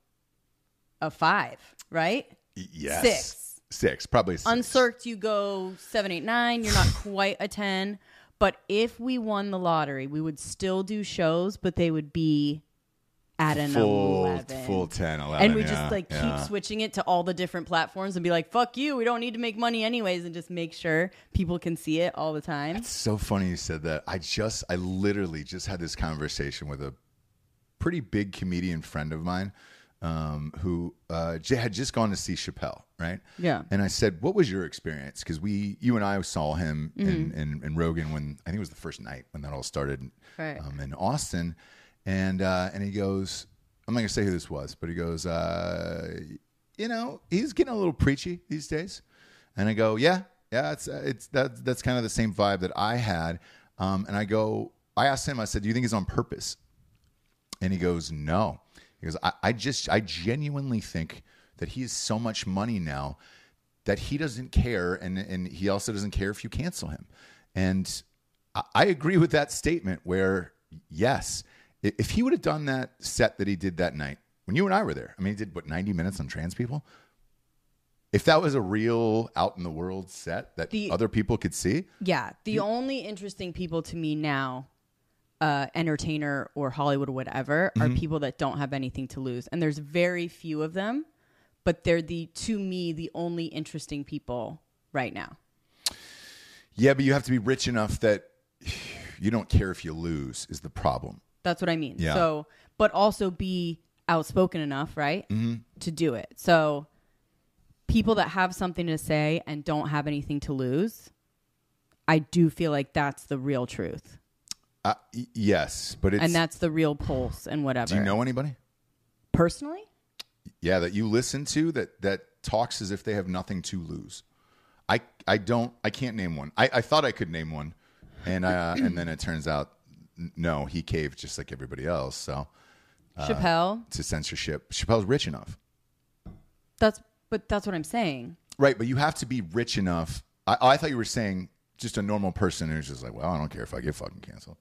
a five, right? Y- yes. Six. Six, probably six. Uncirced, you go seven, eight, nine. You're not quite a ten. But if we won the lottery, we would still do shows, but they would be at an full, eleven. Full ten, eleven. And we yeah, just like yeah. keep switching it to all the different platforms and be like, fuck you, we don't need to make money anyways, and just make sure people can see it all the time. It's so funny you said that. I just, I literally just had this conversation with a pretty big comedian friend of mine um, who uh, j- had just gone to see Chappelle, right? Yeah. And I said, what was your experience? Because we, you and I saw him Mm-hmm. in, in, in Rogan when, I think it was the first night when that all started Right. um, in Austin. And uh, and he goes, I'm not going to say who this was, but he goes, uh, you know, he's getting a little preachy these days. And I go, yeah, yeah, it's uh, it's that, that's kind of the same vibe that I had. Um, and I go, I asked him, I said, do you think he's on purpose? And he goes, no. He goes, I, I just, I genuinely think that he has so much money now that he doesn't care. And, and he also doesn't care if you cancel him. And I, I agree with that statement where, yes, if he would have done that set that he did that night, when you and I were there, I mean, he did, what, ninety minutes on trans people? If that was a real out in the world set that The- other people could see, Yeah. The only interesting people to me now, uh, entertainer or Hollywood or whatever, Mm-hmm. are people that don't have anything to lose. And there's very few of them, but they're the, to me, the only interesting people right now. yeah, but you have to be rich enough that you don't care if you lose is the problem. That's what I mean. Yeah. So, but also be outspoken enough, right, Mm-hmm. to do it. So people that have something to say and don't have anything to lose, I do feel like that's the real truth. Uh, y- yes, but it's. And that's the real pulse and whatever. do you know anybody? Personally? Yeah, that you listen to that that talks as if they have nothing to lose. I I don't. I can't name one. I, I thought I could name one, and uh, and then it turns out n- no, he caved just like everybody else. So Chappelle? to censorship, Chappelle's rich enough, That's, but that's what I'm saying. right? But you have to be rich enough. I, I thought you were saying just a normal person who's just like, well, I don't care if I get fucking canceled.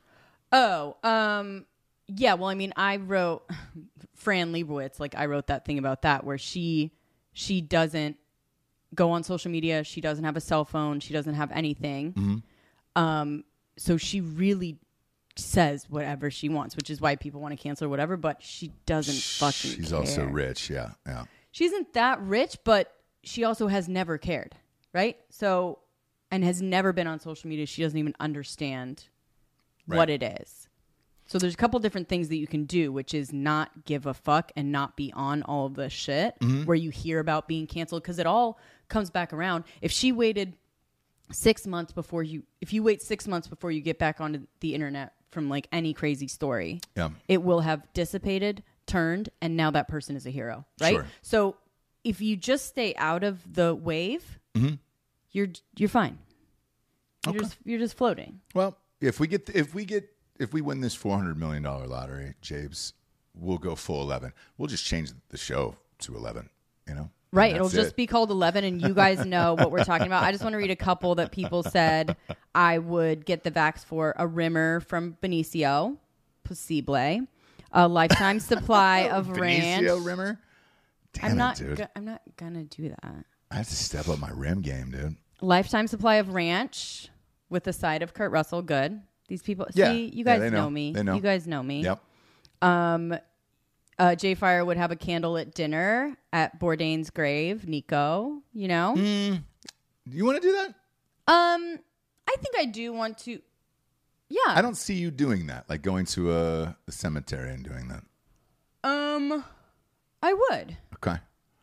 Oh, um, yeah. Well, I mean, I wrote Fran Lebowitz. Like, I wrote that thing about that where she she doesn't go on social media. She doesn't have a cell phone. She doesn't have anything. Mm-hmm. Um, so she really says whatever she wants, which is why people want to cancel or whatever. But she doesn't fucking. She's care. also rich. Yeah, yeah. She isn't that rich, but she also has never cared, right? So, and has never been on social media. She doesn't even understand Right. what it is. So there's a couple different things that you can do, which is not give a fuck and not be on all of the shit Mm-hmm. where you hear about being canceled, because it all comes back around. If she waited six months before you, if you wait six months before you get back onto the internet from like any crazy story, Yeah. it will have dissipated, turned, and now that person is a hero, right? Sure. So if you just stay out of the wave, Mm-hmm. you're you're fine. You're Okay. just you're just floating. Well, if we get if we get if we win this four hundred million dollar lottery, Jabes, we'll go full eleven. We'll just change the show to eleven. You know, Right. And It'll that's just it. be called eleven, and you guys know what we're talking about. I just want to read a couple that people said I would get the vax for. A Rimmer from Benicio, possible. A lifetime supply of ranch. Benicio Rimmer. Damn I'm it, not. dude. Go- I'm not gonna do that. I have to step up my rim game, dude. Lifetime supply of ranch with a side of Kurt Russell. Good. These people. Yeah. See, you Yeah, guys they know. know. me. They know. You guys know me. Yep. Um, uh, Jay Fire would have a candlelit dinner at Bourdain's grave. Nico, you know. Mm, you want to do that? Um, I think I do want to. Yeah. I don't see you doing that, like going to a, a cemetery and doing that. Um, I would. Okay.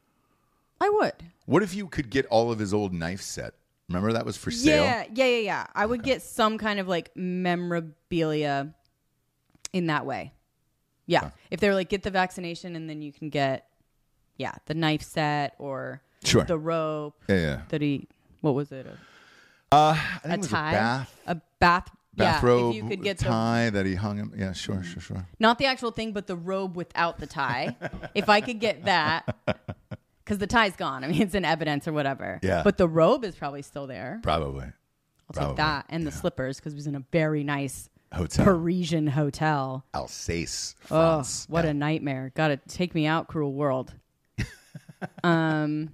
I would. What if you could get all of his old knife set? Remember that was for sale? Yeah, yeah, yeah, yeah. I would get some kind of like memorabilia in that way. Yeah. Okay. If they were like, get the vaccination and then you can get, yeah, the knife set or Sure. the rope Yeah, yeah. that he, what was it? Uh, I think A, it was tie? a bath A bath. bathrobe Yeah, if you could get the, tie that he hung him. Yeah, sure, sure, sure. not the actual thing, but the robe without the tie. If I could get that, because the tie's gone. I mean, it's in evidence or whatever. Yeah. But the robe is probably still there. Probably. I'll Probably, take that and the yeah. slippers because it was in a very nice Hotel. Parisian hotel. Alsace, Oh, France. what Yeah. a nightmare! Got to take me out, cruel world. um,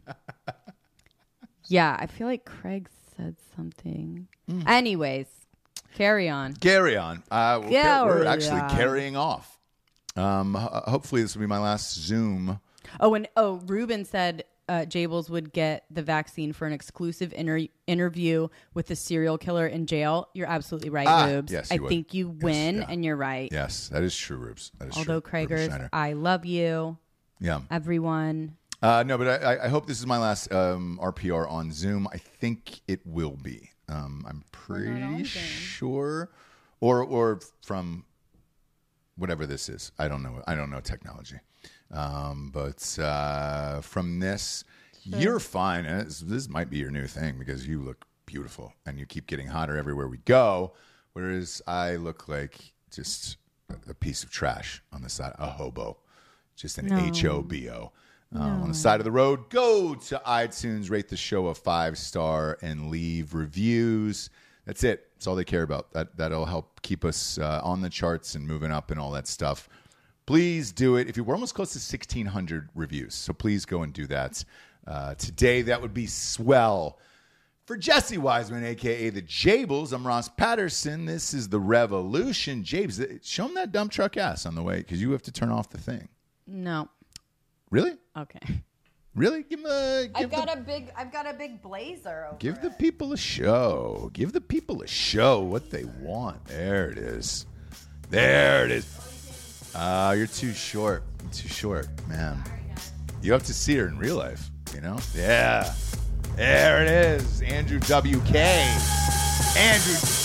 yeah, I feel like Craig said something. Mm. Anyways, carry on. Carry on. Uh, we'll ca- we're Carry actually on. carrying off. Um, ho- hopefully, this will be my last Zoom. Oh, and oh, Ruben said uh, Jables would get the vaccine for an exclusive inter- interview with the serial killer in jail. You're absolutely right, Ah, Rubes. yes, I you would. think you Yes, win, yeah. and you're right. Yes, that is true, Rubes. That is Although, true. Rubes Craigers, Schneider. I love you, Yeah. everyone. Uh, no, but I, I hope this is my last um, R P R on Zoom. I think it will be. Um, I'm pretty sure, or or from whatever this is. I don't know. I don't know technology. Um, but uh, from this, you're fine. And it's, this might be your new thing because you look beautiful and you keep getting hotter everywhere we go. Whereas I look like just a piece of trash on the side, a hobo, just an No. H O B O. Um, on the side of the road, go to iTunes, rate the show a five star, and leave reviews. That's it. That's all they care about. That that'll help keep us uh, on the charts and moving up and all that stuff. Please do it. If you, we're almost close to sixteen hundred reviews, so please go and do that uh, today. That would be swell. For Jesse Wiseman, aka the Jables, I'm Ross Patterson. This is the Revolution. Jabes, show him that dump truck ass on the way because you have to turn off the thing. No. Really? Okay. Really? Give him a. Give I've got the, a big. I've got a big blazer over Give the it. people a show. Give the people a show. What they want. There it is. There it is. Ah, uh, you're too short. You're too short, man. You have to see her in real life. You know? Yeah. There it is. Andrew W K. Andrew